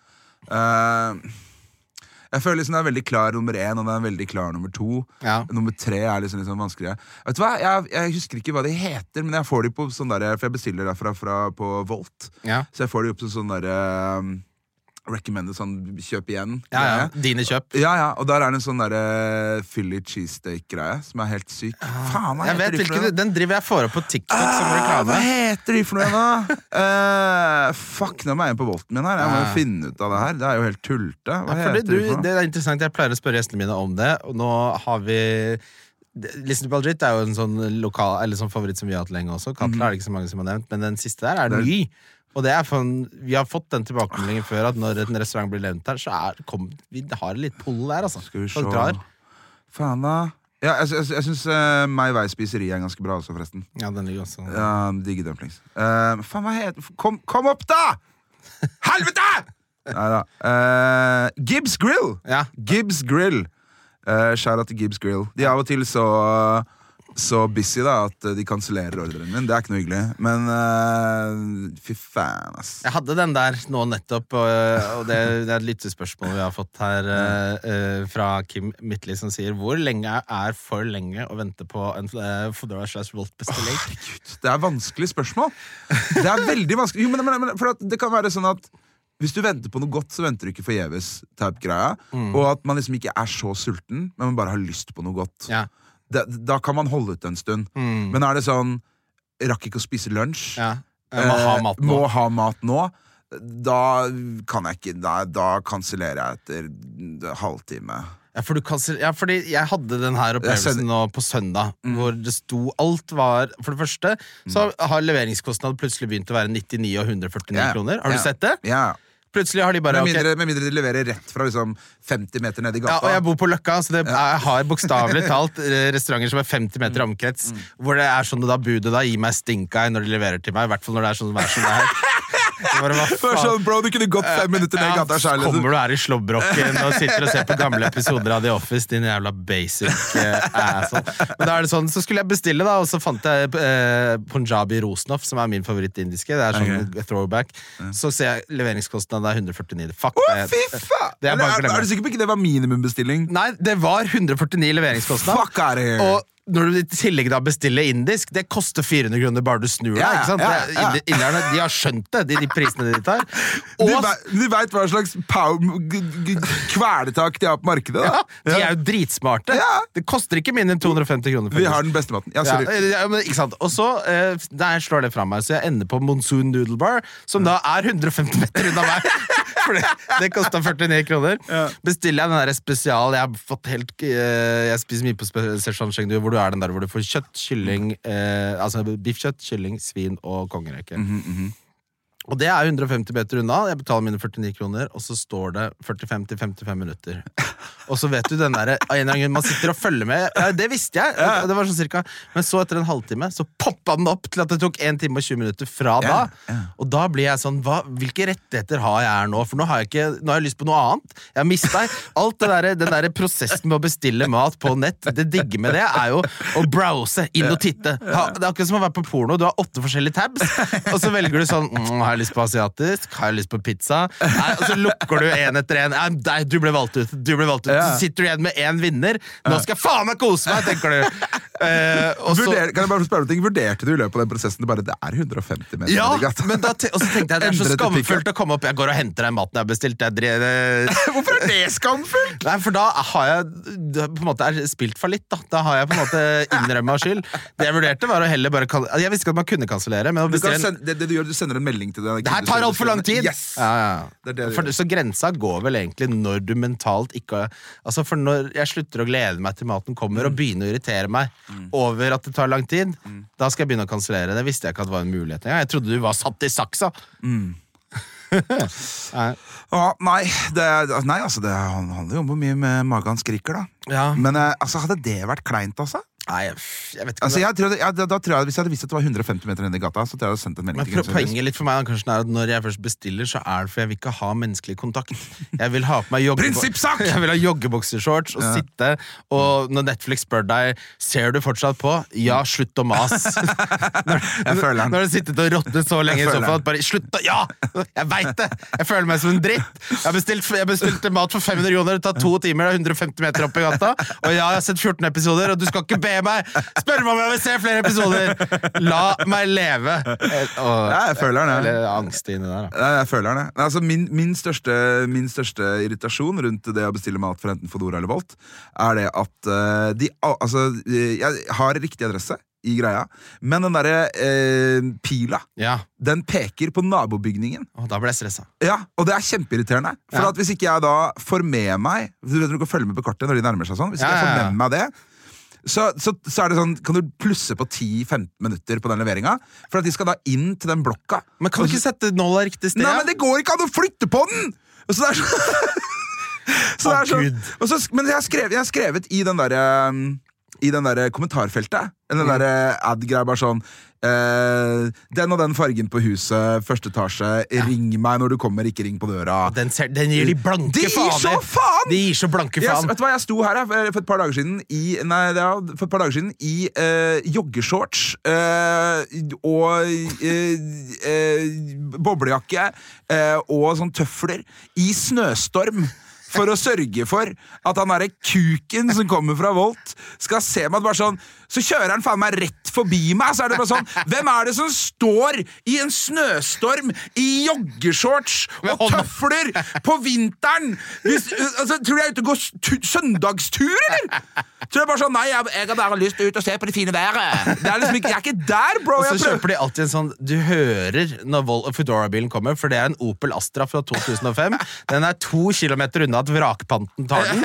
uh, Jeg føler liksom det er veldig klar nummer én, og det er veldig klar nummer to. Ja. Nummer tre er liksom, liksom vanskeligere. Vet du hva? Jeg, jeg husker ikke hva de heter, men jeg får de på sånn der, for jeg bestiller derfra fra, på Volt. Ja. Så jeg får de opp til sånn der um, recommended sånn kjøp igjen. Ja, ja. Dine kjøp. Ja, ja. Og der er det en sånn der uh, Philly cheesesteak-greie som er helt syk. Ah, Faen, hva jeg heter vet de hvilken, for noe? Den driver jeg for opp på TikTok ah, som reklame. Hva heter de for noe da? uh, fuck, nå må jeg inn på Volten min her. Jeg må jo finne ut av det her. Det er jo helt tulte. Hva ja, heter du, de for noe? Det er interessant, jeg pleier å spørre gjestene mine om det, og nå har vi... Listen to Balljit er jo en sånn lokal, eller sånn favoritt som vi har hatt lenge også. Katla mm. er det ikke så mange som har nevnt, men den siste der er ny. Og det er for, vi har fått den tilbakemeldingen før at når en restaurant blir nevnt her, så er, kom, vi har litt pull der, altså. Skal vi se. Faen da. Ja, jeg, jeg, jeg synes uh, My Vei spiseri er ganske bra også, forresten. Ja, den ligger også. Ja, digge dumplings. Uh, faen, hva heter kom, kom opp da! Helvete! Neida. Uh, Gibbs Grill! Ja. Gibbs Grill. Uh, shout out til Gibbs Grill. De er av og til så... så busy da, at de kansellerer ordren min. Det er ikke noe hyggelig. Men uh, fy faen, ass. Jeg hadde den der nå nettopp, og, og det, det er et lyttespørsmål vi har fått her uh, uh, fra Kim Mittli, som sier, hvor lenge er for lenge å vente på en uh, Foodora slash Volt-bestilling? Oh, det er vanskelig spørsmål. Det er veldig vanskelig. Jo, men, men, men, for at det kan være sånn at hvis du venter på noe godt, så venter du ikke forgjeves type-greia, mm. og at man liksom ikke er så sulten, men man bare har lyst på noe godt. Ja. Da, da kan man holde ut en stund. Mm. Men er det sånn rakk ikke å spise lunsj, ja. Jeg må ha mat nå, må ha mat nå da kan jeg ikke Da, da kansellerer jeg etter halvtime. Ja, for du kanseller, ja, fordi jeg hadde den her opplevelsen nå på søndag, mm. hvor det sto alt var for det første, så har leveringskostnad plutselig begynt å være nittini og hundre førtini yeah. kroner. Har du yeah. sett det? Ja yeah. Plutselig har de bare med, mindre, okay. med mindre de leverer rett fra liksom femti meter ned i gata. Ja, og jeg bor på Løkka, så det, jeg har bokstavelig talt restauranter som er femti meter omkrets, mm. hvor det er sånn at da budet da gir meg stink-eye når de leverer til meg, i hvert fall når det er sånn som er sånn det her. Det var, det sånn, bro, du kunne gått fem minutter ned i gata selv. Ja, kommer du her i slåbrokken og sitter og ser på gamle episoder av The Office, din jævla basic uh, asshole. Men da er det sånn, så skulle jeg bestille da, og så fant jeg uh, Punjabi Rosnoff, som er min favoritt-indiske. Det er sånn okay. throwback. Så ser jeg leveringskostnaden er hundre førtini. Fuck Å, fy faen! Det er, er, er du sikker på ikke det var minimumbestilling? Nei, det var hundre førtini leveringskostnad. Fuck er det? Og når du i tillegg da bestiller indisk, det koster fire hundre kroner bare du snur deg, ja, ikke sant? Ja, ja. Det, inderne, de har skjønt det, de, de prisene de tar. Og, de, de vet hva slags kvelertak de har på markedet da. Ja, de er jo dritsmarte. Ja. Det koster ikke mindre enn to hundre og femti kroner. Vi har den beste maten. Ja, sorry. Ja, men, ikke sant? Og så, eh, der slår det fra meg, så jeg ender på Monsoon Noodle Bar, som da er hundre og femti meter unna meg. For det, det kostet førtini kroner. Ja. Bestiller jeg den der spesial, jeg har fått helt, eh, jeg spiser mye på Szechuan Chengdu, hvor du er den der hvor du får kjøtt, kylling, eh, altså biffkjøtt, kylling, svin og kongereke. Mm-hmm, mm-hmm. Og det er hundre og femti meter unna. Jeg betaler mine førtini kroner, og så står det førtifem til femtifem minutter. Og så vet du den der, av en eller annen grunn, man sitter og følger med. Ja, det visste jeg, ja. Det var sånn cirka. Men så etter en halvtime, så poppa den opp til at det tok en time og tjue minutter fra da. Ja, ja. Og da blir jeg sånn, hva, hvilke rettigheter har jeg her nå? For nå har jeg ikke, nå har jeg lyst på noe annet. Jeg har mistet alt det der, den der prosessen med å bestille mat på nett. Det digge med det er jo å browse, inn og titte. Ha, det er akkurat som å være på porno, du har åtte forskjellige tabs, og så velger du sånn, mm, har jeg lyst på asiatisk, har jeg lyst på pizza, nei, og så lukker du en etter en, nei, du ble valgt ut, du ble valgt ut, ja. Så sitter du igjen med en vinner, nå skal jeg faen meg kose meg, tenker du. Uh, og så, Vurder, kan jeg bare spørre om ting, vurderte du i løpet av den prosessen, det bare, det er hundre og femti meter ja, i gata? Men da, og så tenkte jeg, det er så skamfullt å komme opp, jeg går og henter deg maten jeg har bestilt, jeg drev, hvorfor er det skamfullt? Nei, for da har jeg på en måte er spilt for litt, da, da har jeg på en måte innrømmet skyld. Det jeg vurderte var å heller bare, jeg visste ikke at man kunne kansellere, men du sende, det, det du gjør, du sender en melding til deg. Det her tar alt for lang tid. Yes. Ja, ja. Det det for, så grensa går vel egentlig når du mentalt ikke, altså for når jeg slutter å glede meg til maten kommer mm. og begynner å irritere meg mm. over at det tar lang tid, mm. da skal jeg begynne å kansellere. Det visste jeg ikke at det var en mulighet. Jeg trodde du var satt i saksa. Mm. nei. Ah, nei, det, nei, altså det handler jo om hvor mye med magen skriker da. Ja. Men altså, hadde det vært kleint altså? Nei, jeg, jeg vet ikke altså, jeg tror, jeg, da, da tror jeg, hvis jeg hadde visst at det var hundre og femti meter ned i gata, så tror jeg jeg hadde sendt en melding til poenget litt for meg kanskje er at når jeg først bestiller, så er det for jeg vil ikke ha menneskelig kontakt. Jeg vil ha på meg joggebukser, jeg vil ha joggebuksershorts og ja. Sitte, og når Netflix spør deg, ser du fortsatt på? Ja, slutt å mas. når, jeg føler den. Når du har sittet og råttet så lenge i sofaen, bare slutt å, ja, jeg vet det, jeg føler meg som en dritt. Jeg har bestilt, jeg bestilt mat for fem hundre kroner, det tar to timer, det er hundre og femti meter opp i gata, og ja, jeg har sett fjorten episoder, og du skal ikke be meg spør meg om jeg vil se flere episoder. La meg leve. Og, ja, jeg føler den. Eller angst inni der. Da. Ja, jeg føler den. Altså, min, min, største, min største irritasjon rundt det å bestille mat for enten Foodora eller Volt, er det at uh, de, altså, jeg har riktig adresse i greia, men den derre eh, pila, ja. Den peker på nabobygningen. Å, da ble jeg stresset. Ja, og det er kjempeirriterende. For ja. At hvis ikke jeg da får med meg, du vet du kan følge med på kartet når de nærmer seg sånn, hvis ja, ikke jeg får ja, ja. med meg det, Så, så, så er det sånn, kan du plusse på ti til femten minutter på den leveringen for at de skal da inn til den blokka. Men kan du ikke sette nåla riktig sted? Nei, men det går ikke an å flytte på den! Og så det er så, så, det er så, og så Men jeg har skrevet, jeg har skrevet i den der um, i den der kommentarfeltet, den der ad-greia bare sånn Uh, den og den fargen på huset, første etasje, ja. Ring meg når du kommer, ikke ring på døra. Den, ser, den gir de blanke de faen. De gir så faen! De gir så blanke faen. Yes, vet du hva, jeg sto her for et par dager siden i, nei, ja, for et par dager siden i uh, joggershorts uh, og uh, uh, boblejakke uh, og sånn tøfler i snøstorm. For å sørge for at han derre kuken som kommer fra Volt skal se meg bare sånn. Så kjører han faen meg rett forbi meg. Så er det bare sånn, hvem er det som står i en snøstorm i joggershorts og tøfler på vinteren? Hvis, altså, tror du jeg er ute og går søndagstur, eller? Tror jeg bare sånn, nei, jeg, jeg har bare lyst ut og se på det fine været. Det er liksom ikke, jeg er ikke der, bro. Og så kjøper de alltid en sånn, du hører når Foodora-bilen kommer, for det er en Opel Astra fra to tusen og fem. Den er to kilometer unna at vrakpanten tar den.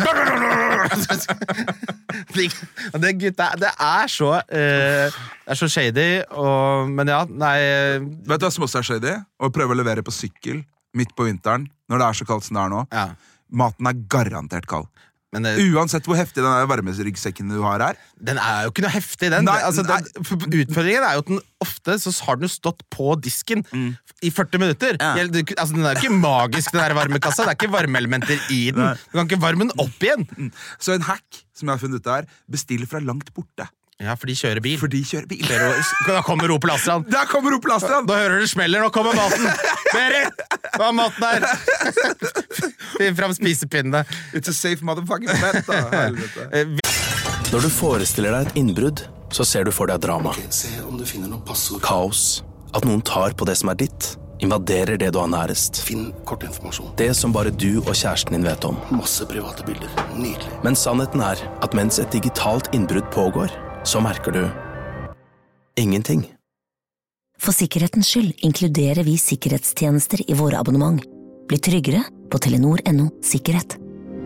det, gutta, det er så uh, det er så shady og, men ja, nei vet du hva som også er shady? Å prøve å levere på sykkel midt på vinteren, når det er så kaldt som det er nå, ja. Maten er garantert kald. Men det, Uansett hvor heftig den varmeryggsekken du har her. Den er jo ikke noe heftig, den. Nei, altså, nei. den utfordringen er jo at den ofte så har den jo stått på disken mm. i førti minutter. Ja. Altså, den er jo ikke magisk, den der varmekassa. Det er ikke varmeelementer i den. Nei. Du kan ikke varme den opp igjen. Mm. Så en hack som jeg har funnet ut her, bestill fra langt borte. Ja, for de kjører bil. For de kjører bil. Da kommer Opel Astraen. Da kommer Opel Astraen. Da hører du smeller, nå kommer maten. Berit, hva er maten her? Finn fram spisepinnene. It's a safe motherfucking bet, da. Når du forestiller deg et innbrudd, så ser du for deg drama. Okay, se om du finner noen passord. Kaos. At noen tar på det som er ditt. Invaderer det du har nærest. Finn kortinformasjon. Det som bare du og kjæresten din vet om. Masse private bilder. Nydelig. Men sannheten er at mens et digitalt innbrudd pågår, så merker du ingenting. For sikkerhetens skyld inkluderer vi sikkerhetstjenester i våre abonnement. Bli tryggere på telenor punktum no sikkerhet.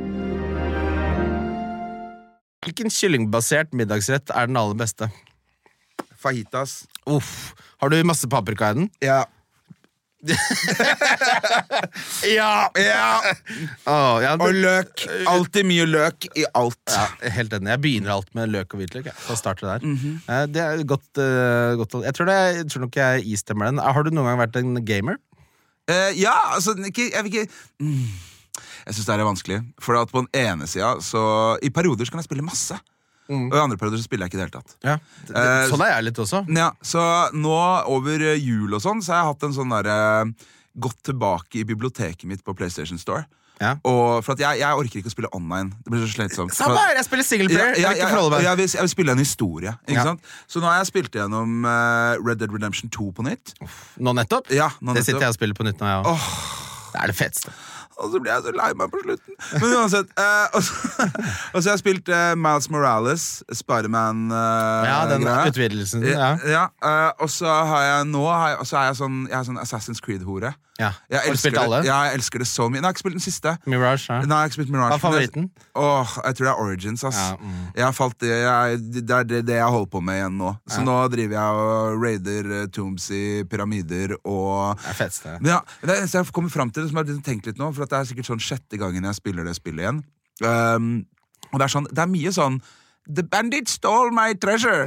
Hvilken kyllingbasert middagsrett er den aller beste? Fajitas. Uff. Har du masse paprika i den? Ja. ja, ja. Oh, ja det... Og løk. Alltid mye løk i alt. Ja, helt enig. Jeg begynner alt med løk og hvitløk. Så starter der. Mm-hmm. Det er godt, uh, godt. Jeg, tror det, jeg tror nok jeg istemmer den. Har du noen gang vært en gamer? Uh, ja, altså ikke, jeg vil ikke mm. Jeg synes det er vanskelig. For at på den ene siden så, i perioder så kan jeg spille masse. Mm. Og i andre perioder så spiller jeg ikke det helt tatt. Ja, det, det, uh, sånn er jeg litt også. Ja, så nå over jul og sånn, så har jeg hatt en sånn der uh, gått tilbake i biblioteket mitt på PlayStation Store. Ja. Og for at jeg, jeg orker ikke å spille online. Det blir så slitsomt. Samme her, jeg spiller single player. Ja, ja, jeg, jeg, jeg, jeg, vil, jeg vil spille en historie, ikke ja. sant? Så nå har jeg spilt gjennom uh, Red Dead Redemption to på nytt. Nå nettopp? Ja, nå det nettopp. sitter jeg og spiller på nytt nå, jeg også. Oh. Det er det feteste. Og så blir jeg så lei meg på slutten. Men uansett uh, Og så har jeg spilt uh, Miles Morales, Spider-Man uh, Ja, den greia. Utvidelsen ja. Ja, uh, Og så har jeg nå har jeg, så er jeg sånn, jeg er sånn Assassin's Creed-hore. Ja. Jeg Har du spilt alle? Det. Ja, jeg elsker det så mye. Nei, jeg har ikke spilt den siste. Mirage, ja. Nei, jeg har ikke spilt Mirage. Hva er favoritten? Åh, jeg tror det er Origins, ass. Ja, mm. jeg har falt, jeg, Det er det, det jeg holder på med igjen nå. Så ja. nå driver jeg og raider uh, tombs i pyramider og Det er fetst, det. Ja, det er jeg kommer frem til det, som jeg har tenkt litt nå, for at det er sikkert sånn sjette gangen jeg spiller det spillet igjen. Um, og det er sånn, det er mye sånn The bandit stole my treasure!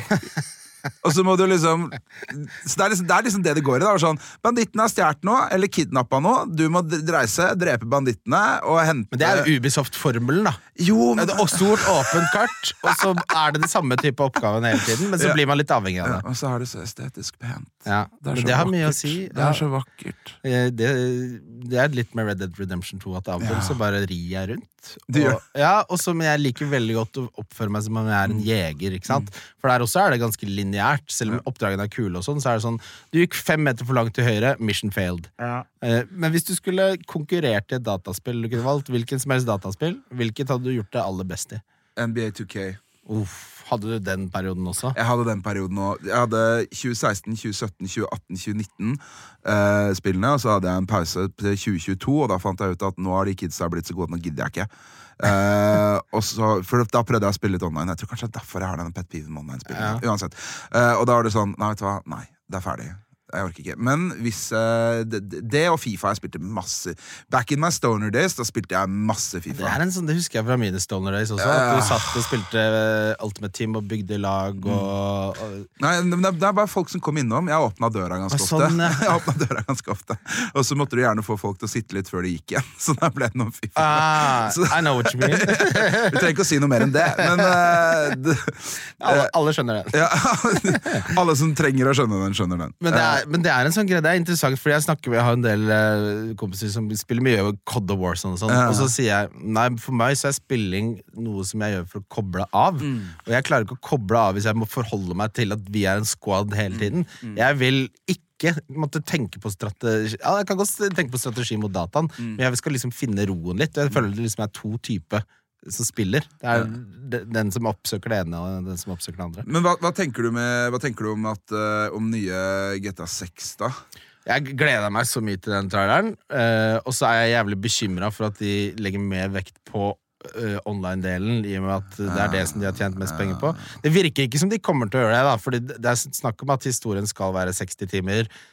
Og så må du liksom Så det er liksom det, er liksom det, det går i da sånn, bandittene har stjert noe, eller kidnappet noe. Du må reise, drepe bandittene og hente. Men det er jo Ubisoft-formelen da. Jo, men... det er stort, åpent kart. Og så er det det samme type oppgaven hele tiden. Men så ja. blir man litt avhengig av det. Ja, og så er det så estetisk pent. Ja, det, men det har mye å si. Det er så vakkert. Det, det er litt med Red Dead Redemption to at av og til ja. så bare rir jeg rundt. Og, ja, og så men jeg liker veldig godt å oppføre meg som om jeg er en jeger, ikke sant? For der også er det ganske lineært. Selv om oppdragene er kule og sånn, så er det sånn du gikk fem meter for langt til høyre, mission failed. Ja. Men hvis du skulle konkurrert i et dataspill du kunne valgt, hvilken som helst dataspill, hvilket hadde du gjort det aller best i? N B A two K. Uff, hadde du den perioden også? Jeg hadde den perioden også. Jeg hadde tjue seksten, tjue sytten, tjue atten, tjue nitten uh, spillene, og så hadde jeg en pause til tjue tjueto, og da fant jeg ut at nå har de kidsa blitt så gode, nå gidder jeg ikke. Uh, og så, for da prøvde jeg å spille litt online. Jeg tror kanskje det er derfor jeg har den pet peeve med online-spillene. Ja. Uansett. Uh, og da var det sånn, nei, vet du hva, nei, det er ferdig. Jeg orker ikke. Men hvis uh, det, det og FIFA jeg spilte masse. Back in my stoner days, da spilte jeg masse FIFA. Det er en sånn, det husker jeg fra mine stoner days også. At du satt og spilte Ultimate Team og bygde lag og, og... Nei, det er bare folk som kom innom. Jeg åpnet døra ganske og sånn, ofte. Jeg åpnet døra ganske ofte. Og så måtte du gjerne få folk til å sitte litt før de gikk igjen. Så da ble det noen FIFA. Ah, så, I know what you mean. Vi trenger ikke å si noe mer enn det. Men uh, det, alle, alle skjønner den. Ja, alle som trenger å skjønne den, skjønner den. Men det er Men det er en sånn greie, det er interessant, fordi jeg snakker med, jeg har en del uh, kompiser som spiller mye over C O D og War sånn og sånn, ja. Og så sier jeg, nei, for meg så er spilling noe som jeg gjør for å koble av, mm. og jeg klarer ikke å koble av hvis jeg må forholde meg til at vi er en squad hele tiden. Mm. Jeg vil ikke måtte tenke på strategi, ja, jeg kan godt tenke på strategi mot dataen, mm. men jeg skal liksom finne roen litt, og jeg føler det liksom er to typer som spiller. Det er ja. den som oppsøker det ene og den som oppsøker det andre. Men hva, hva, tenker, du med, hva tenker du om, at, uh, om nye G T A seks da? Jeg gleder meg så mye til den traileren, uh, og så er jeg jævlig bekymret for at de legger mer vekt på uh, online-delen, i og med at det er det som de har tjent mest penger på. Det virker ikke som de kommer til å gjøre det, da, fordi det er snakk om at historien skal være seksti timer,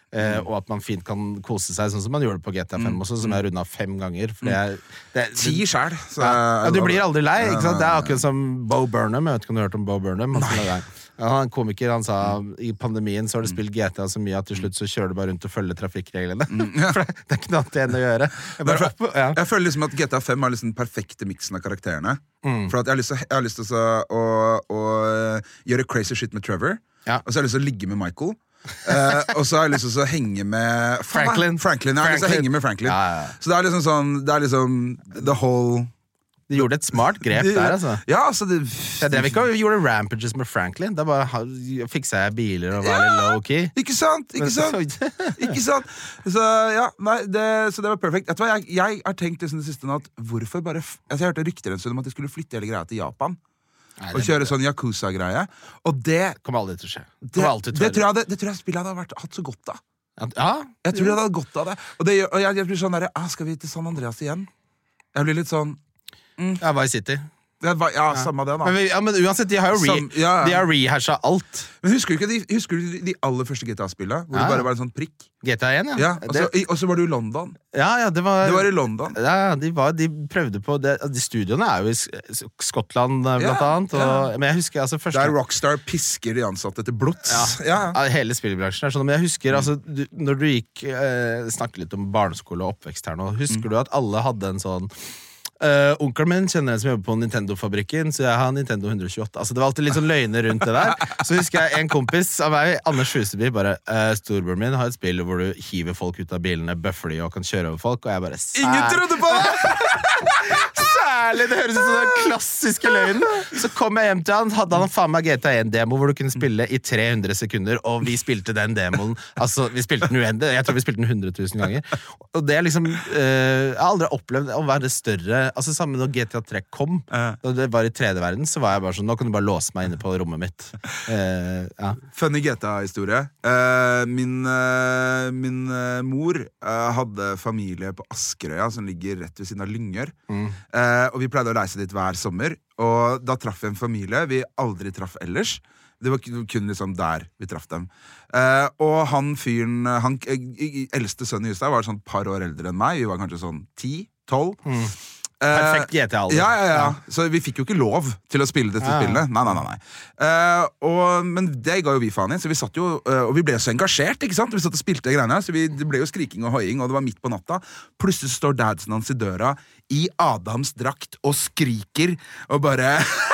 eh, og at man fint kan kose seg, sånn som man gjorde på G T A fem også, som jeg rundet fem ganger. For det er, det, det, Ti selv. Så, ja, ja, du blir aldri lei, ikke sant? Det er akkurat som Bo Burnham, jeg vet ikke om du har hørt om Bo Burnham. Han, som er, ja, han komiker, han sa i pandemien så har du spilt G T A så mye at til slutt så kjører du bare rundt og følger trafikkreglene. For det, det er ikke noe annet igjen å gjøre. Jeg, bare, jeg, ja. jeg føler liksom at G T A fem er liksom den perfekte miksen av karakterene. Mm. For at jeg har lyst til, jeg har lyst til å, å, å gjøre crazy shit med Trevor, ja. Og så har jeg lyst til å ligge med Michael. uh, og så har jeg lyst til å henge med Franklin. Franklin, jeg har lyst til å henge med Franklin. Ja, ja. Så det er liksom sånn det er liksom the whole. De gjorde et smart grep der, altså. Ja, altså det, jeg drev ikke og gjorde rampages med Franklin. Da bare fiksa jeg biler og var ja, litt low-key. Ikke sant, ikke sant. Ikke sant. Så ja, nei, det, så det var perfekt. Vet du hva, jeg, jeg har tenkt liksom det siste nå at hvorfor bare altså, jeg hørte rykter en stund om at de skulle flytte hele greia til Japan. Nei, og kjøre sånn Yakuza-greie. Og det kommer aldri til å skje. Det, det, det, tror jeg, det, det tror jeg spillet hadde vært, hatt så godt av. Ja, jeg tror det hadde hatt godt av det. Og, det, og jeg, jeg blir sånn der, ah, skal vi til San Andreas igjen? Jeg blir litt sånn mm. Ja, Vice City. Ja, ja, samme det da. Men, vi, ja, men uansett, de har jo re, Sam, ja, ja. De har rehasha alt. Men husker du ikke de, husker du de aller første G T A-spillene? Hvor ja, det bare var en sånn prikk? G T A én, ja. ja og, så, det, og så var du i London. Ja, ja, det var, det var i London. Ja, de, var, de prøvde på det. De studioene er jo i Skottland, blant ja, annet. Og, ja. Men jeg husker altså første... Der Rockstar pisker de ansatte til blods. Ja, ja. ja. Hele spillbransjen er sånn. Men jeg husker, mm. altså, du, når du gikk eh, snakket litt om barneskole og oppvekst her nå, husker mm. du at alle hadde en sånn Uh, onkelen min kjenner en som jobber på Nintendo-fabrikken, så jeg har Nintendo one twenty-eight. Altså, det var alltid litt sånn løgner rundt det der. Så husker jeg en kompis av meg, Anders Huseby, bare uh, storebroren min har et spill hvor du hiver folk ut av bilene, buffer de og kan kjøre over folk, og jeg bare Sær... Ingen trodde på det! Særlig, det høres ut som den klassiske løgnen. Så kom jeg hjem til han, hadde han faen meg G T A one-demo hvor du kunne spille i tre hundre sekunder, og vi spilte den demoen. Altså, vi spilte den uendet. Jeg tror vi spilte den hundre tusen ganger. Og det er liksom uh, jeg har aldri opplevd å være større. Altså sammen når G T A tre kom, uh. da det var i tredje verden, så var jeg bare sånn, nå kan du bare låse meg inne på rommet mitt. Uh, ja. Funny G T A-historie. Uh, min uh, min uh, mor uh, hadde familie på Askerøya, som ligger rett ved siden av Lyngør. Mm. Uh, og vi pleide å reise dit hver sommer, og da traff vi en familie vi aldri traff ellers. Det var kun liksom der vi traff dem. Uh, og han fyren, han eldste sønnen i huset var sånn et par år eldre enn meg. Vi var kanskje sånn ti, tolv. Mm. Perfekt G T A-alder. Ja, ja, ja. Så vi fikk jo ikke lov til å spille dette ja, ja. spillet. Nei, nei, nei, nei. Uh, og, men det ga jo vi faen i. Så vi satt jo, uh, og vi ble så engasjert, ikke sant? Vi satt og spilte greiene, så vi, det ble jo skriking og hoiing, og det var midt på natta. Plutselig står dadsen hans i døra i Adams drakt og skriker, og bare...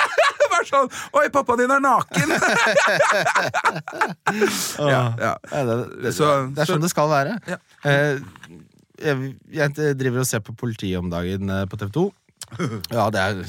Sånn, oi, pappa din er naken. ja, ja. Ja, det, det, så, det er sånn det skal være. Ja. uh, jeg, jeg driver og ser på politiet om dagen uh, på T V to. Ja, det er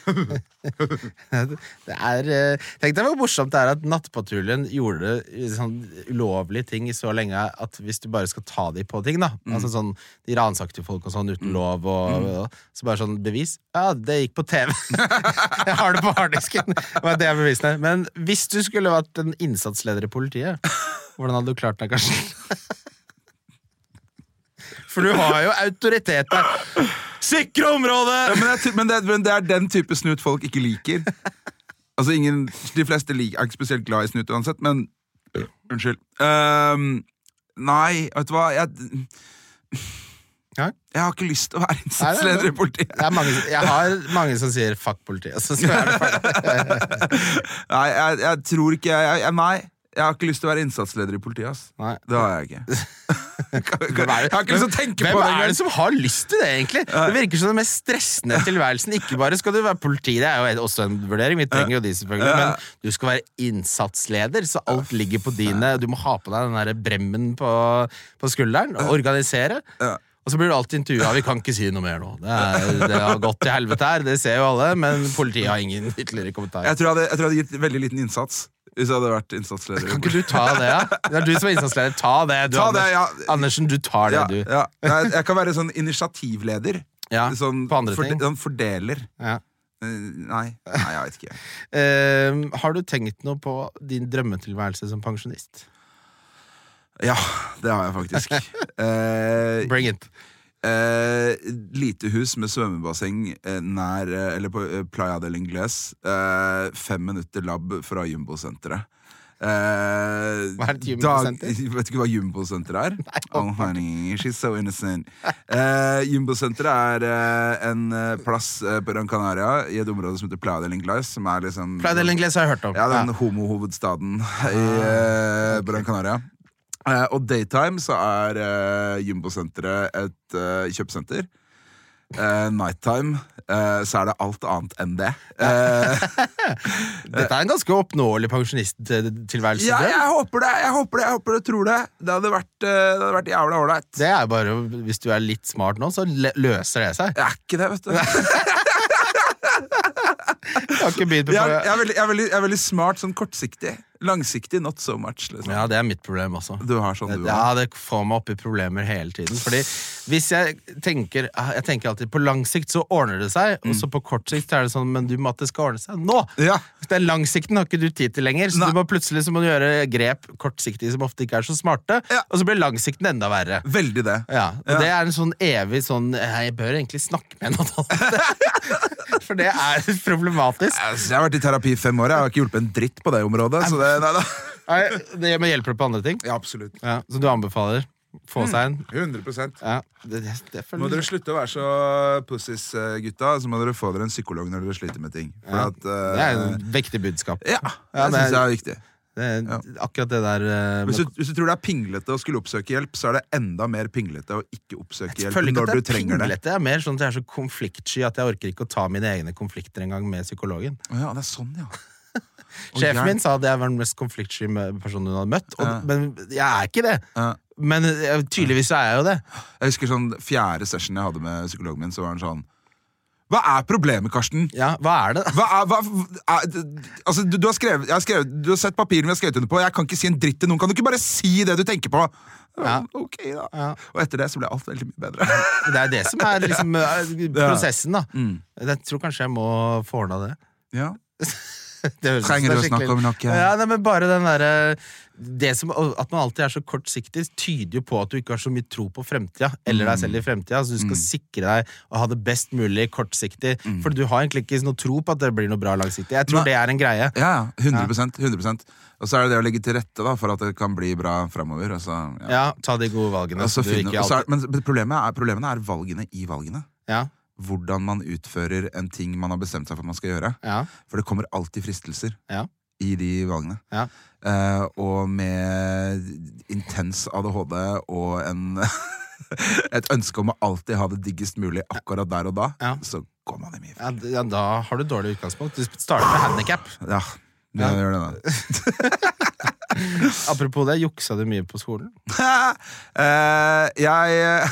Det er Tenk deg hvor morsomt det er at Nattpatruljen gjorde sånn ulovlige ting i så lenge at hvis du bare skal ta dem på ting, da mm. altså sånn, de ransakte folk og sånn uten lov og, mm. og så bare sånn bevis. Ja, det gikk på T V. Jeg har det på harddisken. Det er bevisene. Men hvis du skulle vært en innsatsleder i politiet, hvordan hadde du klart det, kanskje? For du har jo autoritet der. Sikre området! Ja, men, det, men, det, men det er den type snut folk ikke liker. Altså ingen, de fleste lik, er ikke spesielt glad i snut uansett, men uh, unnskyld. Um, nei, vet du hva? Jeg, jeg har ikke lyst til å være innsatsleder i politiet. Det er mange, jeg har mange som sier fuck politiet, så skal jeg være ferdig. Nei, jeg, jeg tror ikke jeg, jeg, Nei. Jeg har ikke lyst til å være innsatsleder i politiet, ass. Nei. Det har jeg ikke. jeg har ikke lyst til å tenke Hvem på det. Hvem er det som har lyst til det, egentlig? Det virker som den mest stressende tilværelsen. Ikke bare skal du være politi, det er jo også en vurdering, vi trenger jo de selvfølgelig, men du skal være innsatsleder, så alt ligger på dine. Du må ha på deg den der bremmen på, på skulderen, og organisere. Og så blir du alltid intervjuet, vi kan ikke si noe mer nå. Det, er, det har gått til helvete her, det ser jo alle, men politiet har ingen ytterligere kommentarer. Jeg tror jeg hadde, jeg tror jeg hadde gitt veldig liten innsats hvis jeg hadde vært innsatsleder. Kan ikke du ta det, ja? Det er du som er innsatsleder. Ta det, du, ta det, ja. Andersen, du tar det, ja, du. Ja. Jeg, jeg kan være sånn initiativleder. Ja, sånn, på andre ting. Sånn fordeler. Ja. Uh, nei, nei, jeg vet ikke. Uh, har du tenkt noe på din drømmetilværelse som pensjonist? Ja, det har jeg faktisk. uh, Bring it. Eh, lite hus med svømmebasseng eh, nær, eh, eller på eh, Playa del Ingles, eh, fem minutter lab fra Jumbo-senteret. Uh, hva er et Jumbo-senter? Vet du ikke hva Jumbo-senter er? Nei, oh honey, she's so innocent. uh, Jumbo-senter er uh, en uh, plass uh, på Gran Canaria i et område som heter Playa del Ingles, som er liksom Playa del Ingles har jeg hørt om. Ja, den ja. homo-hovedstaden i uh, Gran Canaria. uh, Og daytime så er uh, Jumbo-senteret et uh, kjøpesenter. Uh, nighttime uh, så er det alt annet enn det. uh, Dette er en ganske oppnåelig pensjonisttilværelse. Ja, jeg håper det, jeg håper det, jeg håper det, tror det. Det hadde vært, uh, det hadde vært jævla ålreit. Det er bare, hvis du er litt smart nå, så løser det seg. Jeg er ikke det, vet du. Jeg har ikke begynt på jeg, er, jeg, er veldig, jeg, er veldig, jeg er veldig smart, sånn kortsiktig. Langsiktig, not so much liksom. Ja, det er mitt problem også. Du har sånn du Ja, det får meg opp i problemer hele tiden. Fordi hvis jeg tenker Jeg tenker alltid på lang sikt så ordner det seg, mm. og så på kort sikt er det sånn, men du må at det skal ordne seg nå. Ja. Den langsikten har ikke du tid til lenger, så Nei. du må plutselig så må du gjøre grep kortsiktige som ofte ikke er så smarte, ja. og så blir langsikten enda verre. Veldig det. Ja, og ja. det er en sånn evig sånn jeg bør egentlig snakke med noen om det. For det er problematisk. Jeg har vært i terapi i fem år, jeg har ikke hjulpet en dritt på det området, så det, nei da. Nei, det må hjelpe på andre ting. Ja, absolutt. Ja, så du anbefaler få seg en hundre prosent. Ja, det, det, det Må dere slutte å være så pussies, gutta, så må dere få dere en psykolog når dere sliter med ting. For ja, at, uh, det er en viktig budskap. Ja, ja det synes jeg er viktig. Det er, ja. Akkurat det der uh, hvis, du, hvis du tror det er pinglete å skulle oppsøke hjelp, så er det enda mer pinglete å ikke oppsøke hjelp når du trenger det. Det er mer sånn at jeg er så konfliktsky at jeg orker ikke å ta mine egne konflikter en gang med psykologen. Ja, det er sånn, ja. Sjefen min sa at jeg var den mest konfliktsky personen hun hadde møtt, og, ja. men jeg er ikke det. Ja. Men tydeligvis så er jeg jo det. Jeg husker sånn fjerde session jeg hadde med psykologen min, så var han sånn: hva er problemet, Karsten? Ja, hva er det? Hva er, hva, er, altså, du, du, har skrevet, jeg har skrevet, du har sett papiren vi har skrevet under på. Jeg kan ikke si en dritt til noen. Kan du ikke bare si det du tenker på? Ja. Ok da ja. Og etter det så ble alt veldig mye bedre. Det er det som er liksom, prosessen da. Mm. Jeg tror kanskje jeg må få ordnet det. Ja. Det trenger du å snakke om noe? Ja, nei, men bare den der, det som, at man alltid er så kortsiktig tyder jo på at du ikke har så mye tro på fremtida eller deg selv i fremtida, så du skal mm. sikre deg å ha det best mulig kortsiktig, mm. for du har egentlig ikke noe tro på at det blir noe bra langsiktig. Jeg tror nei. Det er en greie. Ja, hundre prosent, hundre prosent. Og så er det det å legge til rette da, for at det kan bli bra fremover. Og så, ja. ja, ta de gode valgene. Og så finne, og så er, men problemet er, problemene er valgene i valgene. Ja. Hvordan man utfører en ting man har bestemt seg for at man skal gjøre. Ja. For det kommer alltid fristelser ja. i de valgene. Ja. Uh, og med intens A D H D og en et ønske om å alltid ha det diggest mulig akkurat der og da, ja. Så går man i mye feil. Ja, da har du dårlig utgangspunkt. Du starter med handicap. Ja, det ja. Gjør det da. Apropos det, juksa du mye på skolen? uh, jeg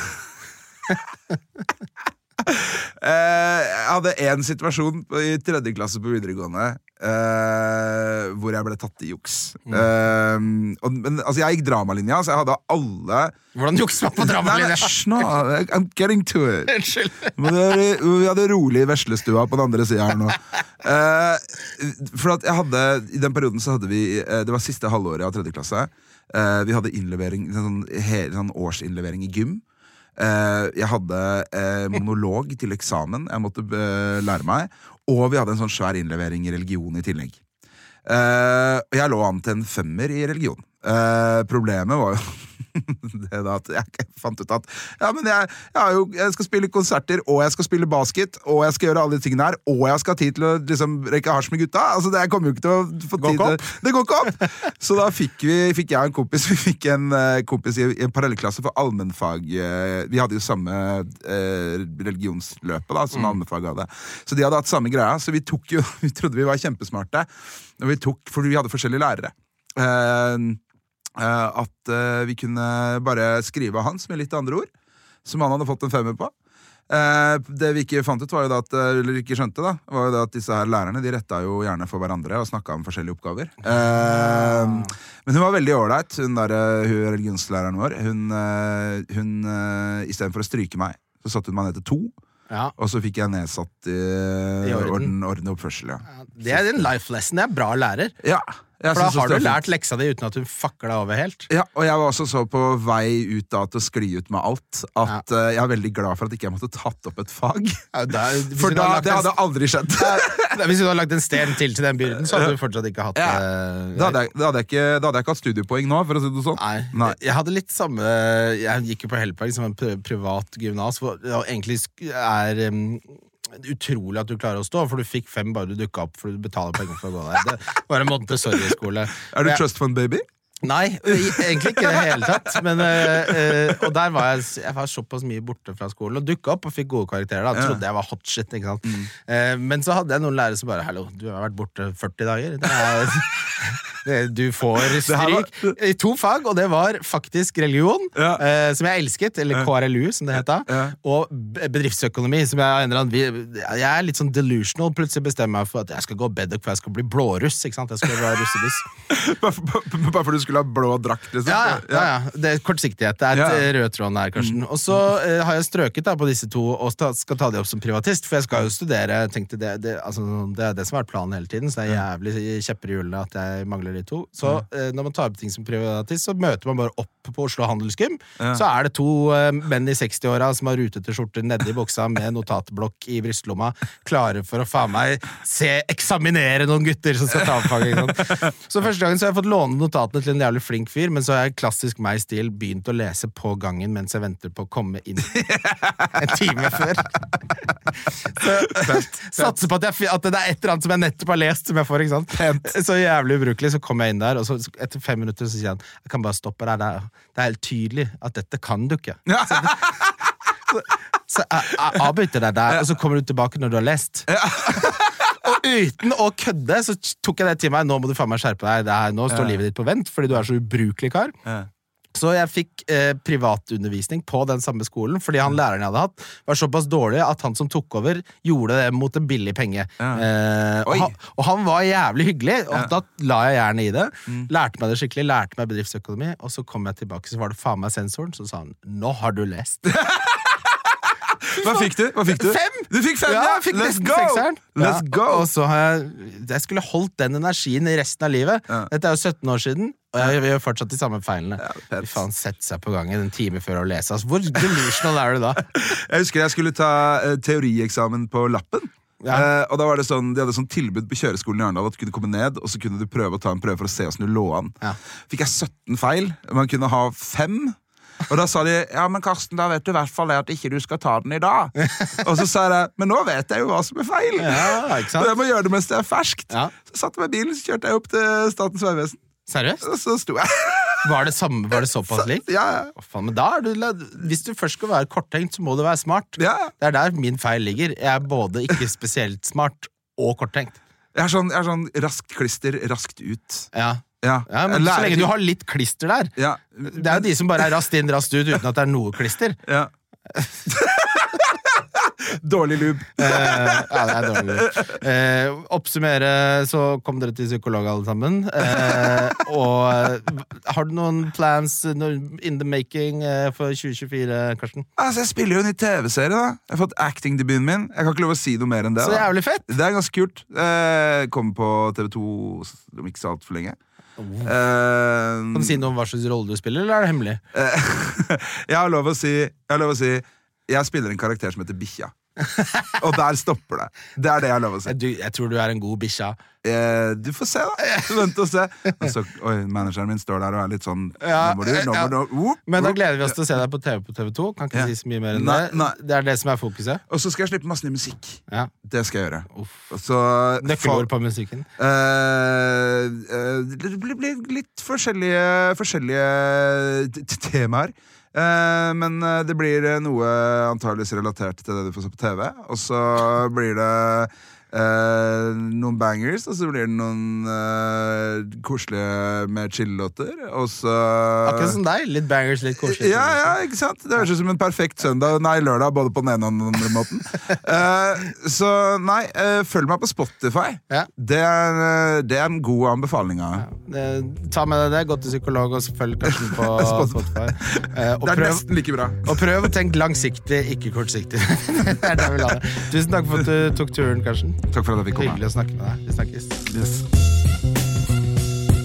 Uh, jeg hadde en situasjon i tredje klasse på videregående uh, hvor jeg ble tatt i juks. mm. uh, og, men, altså Jeg gikk dramalinja, så jeg hadde alle. Hvordan jukser man på dramalinja? No, I'm getting to it. Vi hadde rolig i veslestua på den andre siden her nå. uh, For at jeg hadde i den perioden så hadde vi uh, det var siste halvåret av tredje klasse. uh, Vi hadde innlevering, sånn, he, sånn årsinnlevering i gym. Uh, jeg hadde uh, monolog til eksamen jeg måtte uh, lære meg, og vi hadde en sånn svær innlevering i religion i tillegg. uh, Jeg lå an til en femmer i religion. uh, Problemet var jo det da at jeg fant ut at ja, men jeg, jeg, jo, jeg skal spille konserter, og jeg skal spille basket, og jeg skal gjøre alle de tingene her, og jeg skal ha tid til å liksom, rekke hasj med gutta. Altså det kommer jo ikke til å få tid til. Det går ikke opp. Så da fikk, vi, fikk jeg og en kompis Vi fikk en uh, kompis i, i en parallellklasse for allmennfag. uh, Vi hadde jo samme uh, religionsløpet da som mm. allmennfag hadde. Så de hadde hatt samme greia. Så vi tok jo Vi trodde vi var kjempesmarte, og vi tok, for vi hadde forskjellige lærere. uh, Uh, at uh, vi kunne bare skrive hans med litt andre ord, som han hadde fått en femmer på. uh, Det vi ikke fant ut var jo da at, eller ikke skjønte da, var jo da at disse her lærerne, de rettet jo gjerne for hverandre og snakket om forskjellige oppgaver. uh, Men hun var veldig ordentlig, hun der uh, hun religionslæreren vår. Hun, uh, hun uh, i stedet for å stryke meg, så satte hun meg ned til to. Ja. Og så fikk jeg nedsatt i, I orden. orden, orden og oppførsel, ja. Ja, det er en life lesson, det er bra lærer. Ja, Jeg For da synes også har det du var lært fint. leksa di uten at du fucker deg over helt. Ja, og jeg var også så på vei ut da til å skli ut med alt at ja. uh, jeg er veldig glad for at ikke jeg måtte tatt opp et fag. Ja, da, for da, det hadde aldri skjedd. Hvis du hadde lagt en sten til til den byrden, så hadde du fortsatt ikke hatt ja. uh, da, hadde jeg, da, hadde jeg ikke, da hadde jeg ikke hatt studiepoeng nå, for å si det sånn. Nei, Nei. Jeg hadde litt samme. Jeg gikk jo på Helpberg som en privat gymnas, hvor det egentlig er um, utrolig at du klarer å stå, for du fikk fem bare du dukket opp, for du betaler penger for å gå der. Det var en Montessori-skole. Er du trust fund baby? Nei, egentlig ikke i det hele tatt. Men, øh, og der var jeg, jeg var såpass mye borte fra skolen og dukket opp og fikk gode karakterer. Da trodde jeg var hot shit, ikke sant? Mm. Uh, men så hadde jeg noen lærere som bare hallo, du har vært borte førti dager. Det er, det, du får stryk i to fag, og det var faktisk religion, ja. uh, som jeg elsket, eller K R L U, som det heter, ja. Og bedriftsøkonomi, som jeg endret. Jeg er litt sånn delusional, plutselig bestemmer meg for at jeg skal gå bedre, for jeg skal bli blåruss, ikke sant? Jeg skal være russebuss. Bare for du skulle ha blå drakt, liksom. Ja, ja, ja. Det er kortsiktighet. Det er et ja. rød tråd her, Karsten. Og så uh, har jeg strøket da, på disse to og skal ta det opp som privatist, for jeg skal jo studere. Jeg tenkte det, det, altså, det er det som har vært planen hele tiden, så det er jævlig kjepper i hjulene at jeg mangler de to. Så uh, når man tar opp ting som privatist, så møter man bare opp på Oslo Handelsgym. Ja. Så er det to uh, menn i seksti-åra som har rutete skjorter nede i buksa med notatblokk i brystlomma, klare for å faen meg se, eksaminere noen gutter som skal ta opp faget. Så første gangen så har jeg fått låne notatene til en jævlig flink fyr, men så har jeg klassisk meg stil begynt å lese på gangen mens jeg venter på å komme inn en time før. Så satser på at, jeg, at det er et eller annet som jeg nettopp har lest som jeg får, ikke sant? Så jævlig ubrukelig, så kommer jeg inn der, og så etter fem minutter så sier han, jeg kan bare stoppe deg der. Det er helt tydelig at dette kan du ikke. Så, så, så jeg, jeg avbryter deg der, og så kommer du tilbake når du har lest. Og uten å kødde så tok jeg det til meg. Nå må du faen meg skjerpe deg. Det her, nå står ja. livet ditt på vent, fordi du er så ubrukelig kar. Ja. Så jeg fikk eh, privatundervisning på den samme skolen, fordi han læreren jeg hadde hatt var såpass dårlig at han som tok over gjorde det mot en billig penge. Ja. Eh, og, han, og han var jævlig hyggelig, og ja. da la jeg gjerne i det. Mm. Lærte meg det skikkelig, lærte meg bedriftsøkonomi, og så kom jeg tilbake, så var det faen meg sensoren, så sa han, nå har du lest. Hva fikk du? Hva fikk du? Fem! Du fikk fem, ja! ja. Fikk Let's go! Let's ja. go! Og så har jeg Jeg skulle holdt den energien i resten av livet. Ja. Dette er jo sytten år siden, og jeg gjør fortsatt de samme feilene. Ja, faen, sette seg på gangen en time før å lese. Altså, hvor delusional er du da? Jeg husker jeg skulle ta uh, teorieksamen på Lappen. Ja. Uh, og da var det sånn, de hadde sånn tilbud på kjøreskolen i Arendal at du kunne komme ned, og så kunne du prøve å ta en prøve for å se hvordan du lå an. Ja. Fikk jeg sytten feil. Man kunne ha fem. Og da sa de, ja, men Karsten, da vet du i hvert fall at ikke du skal ta den i dag. Og så sa jeg, men nå vet jeg jo hva som er feil. Ja, ikke sant? Og jeg må gjøre det mens det er ferskt. Ja. Så satte jeg meg i bilen, så kjørte jeg opp til Statens vegvesen. Seriøst? Og så sto jeg. Var det, samme, var det såpass likt? Ja, ja. Å, faen, men da er du, hvis du først skal være korttenkt, så må du være smart. Ja. Det er der min feil ligger. Jeg er både ikke spesielt smart og korttenkt. Jeg er sånn, jeg er sånn raskt klister, raskt ut. Ja. Ja. Ja, men så lenge du har litt klister der. Ja. Det er jo de som bare er rast inn, rast ut uten at det er noe klister. Ja. Dårlig lube. eh, ja, det er dårlig lube. Eh, oppsummere, så kom dere til psykolog alle sammen. Eh, og har du noen plans in the making for tjue tjuefire, Karsten? Altså, jeg spiller jo en i T V-serie da. Jeg har fått acting-debuten min. Jeg kan ikke lov å si noe mer enn det. Så da. Jævlig fett. Det er ganske kult. Eh, Kommer på T V to om ikke så alt for lenge. Oh. Uh, kan du si noe om hva slags rolle du spiller, eller er det hemmelig? Uh, jeg har lov å si Jeg har lov å si Jeg spiller en karakter som heter Bikkja. Og der stopper det. Det er det jeg har lov å si. Du, jeg tror du er en god bikkja. Eh, du får se, da. Vent og se. Og så, oi, manageren min står der og er litt sånn ja, nå må du, nå må du, uh, uh, Men da gleder vi oss til å se deg på T V på T V to. Kan ikke ja. si så mye mer enn nei, det. Nei. Det er det som er fokuset. Og så skal jeg slippe masse ny musikk. Ja. Det skal jeg gjøre. Så, nøkkelord på musikken? Uh, uh, det blir litt forskjellige, forskjellige temaer. Uh, men uh, det blir noe antageligvis relatert til det du får se på T V. Og så blir det uh, noen bangers, og så blir det noen uh, koselige med chill-låter. Og så akkurat som deg, litt bangers, litt koselige. Ja, ja, ikke sant? Det høres ut som en perfekt søndag. Nei, lørdag, både på den ene og den andre måten. uh, Så nei, uh, følg meg på Spotify. Ja. Det, er, det er en god anbefaling. Ja. Det, ta med deg det, gå til psykolog og følg Karsten på Spotify. Uh, det er prøv, nesten like bra. Og prøv å tenke langsiktig, ikke kortsiktig. Det er det vi la det. Tusen takk for at du tok turen, Karsten. Takk for at jeg fikk komme. Hyggelig å snakke med deg. Vi snakkes. Yes.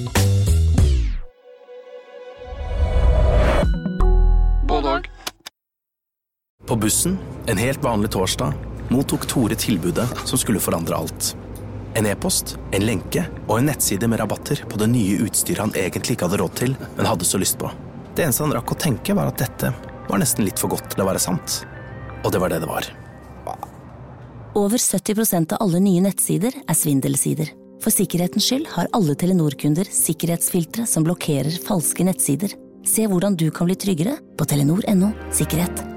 dag. På bussen, en helt vanlig torsdag, mottok Tore tilbudet som skulle forandre alt. En e-post, en lenke og en nettside med rabatter på det nye utstyret han egentlig ikke hadde råd til, men hadde så lyst på. Det eneste han rakk å tenke var at dette var nesten litt for godt til å være sant. Og det var det det var. Over sytti prosent av alle nye nettsider er svindelsider. For sikkerhetens skyld har alle Telenor-kunder sikkerhetsfiltre som blokkerer falske nettsider. Se hvordan du kan bli tryggere på telenor punktum no sikkerhet.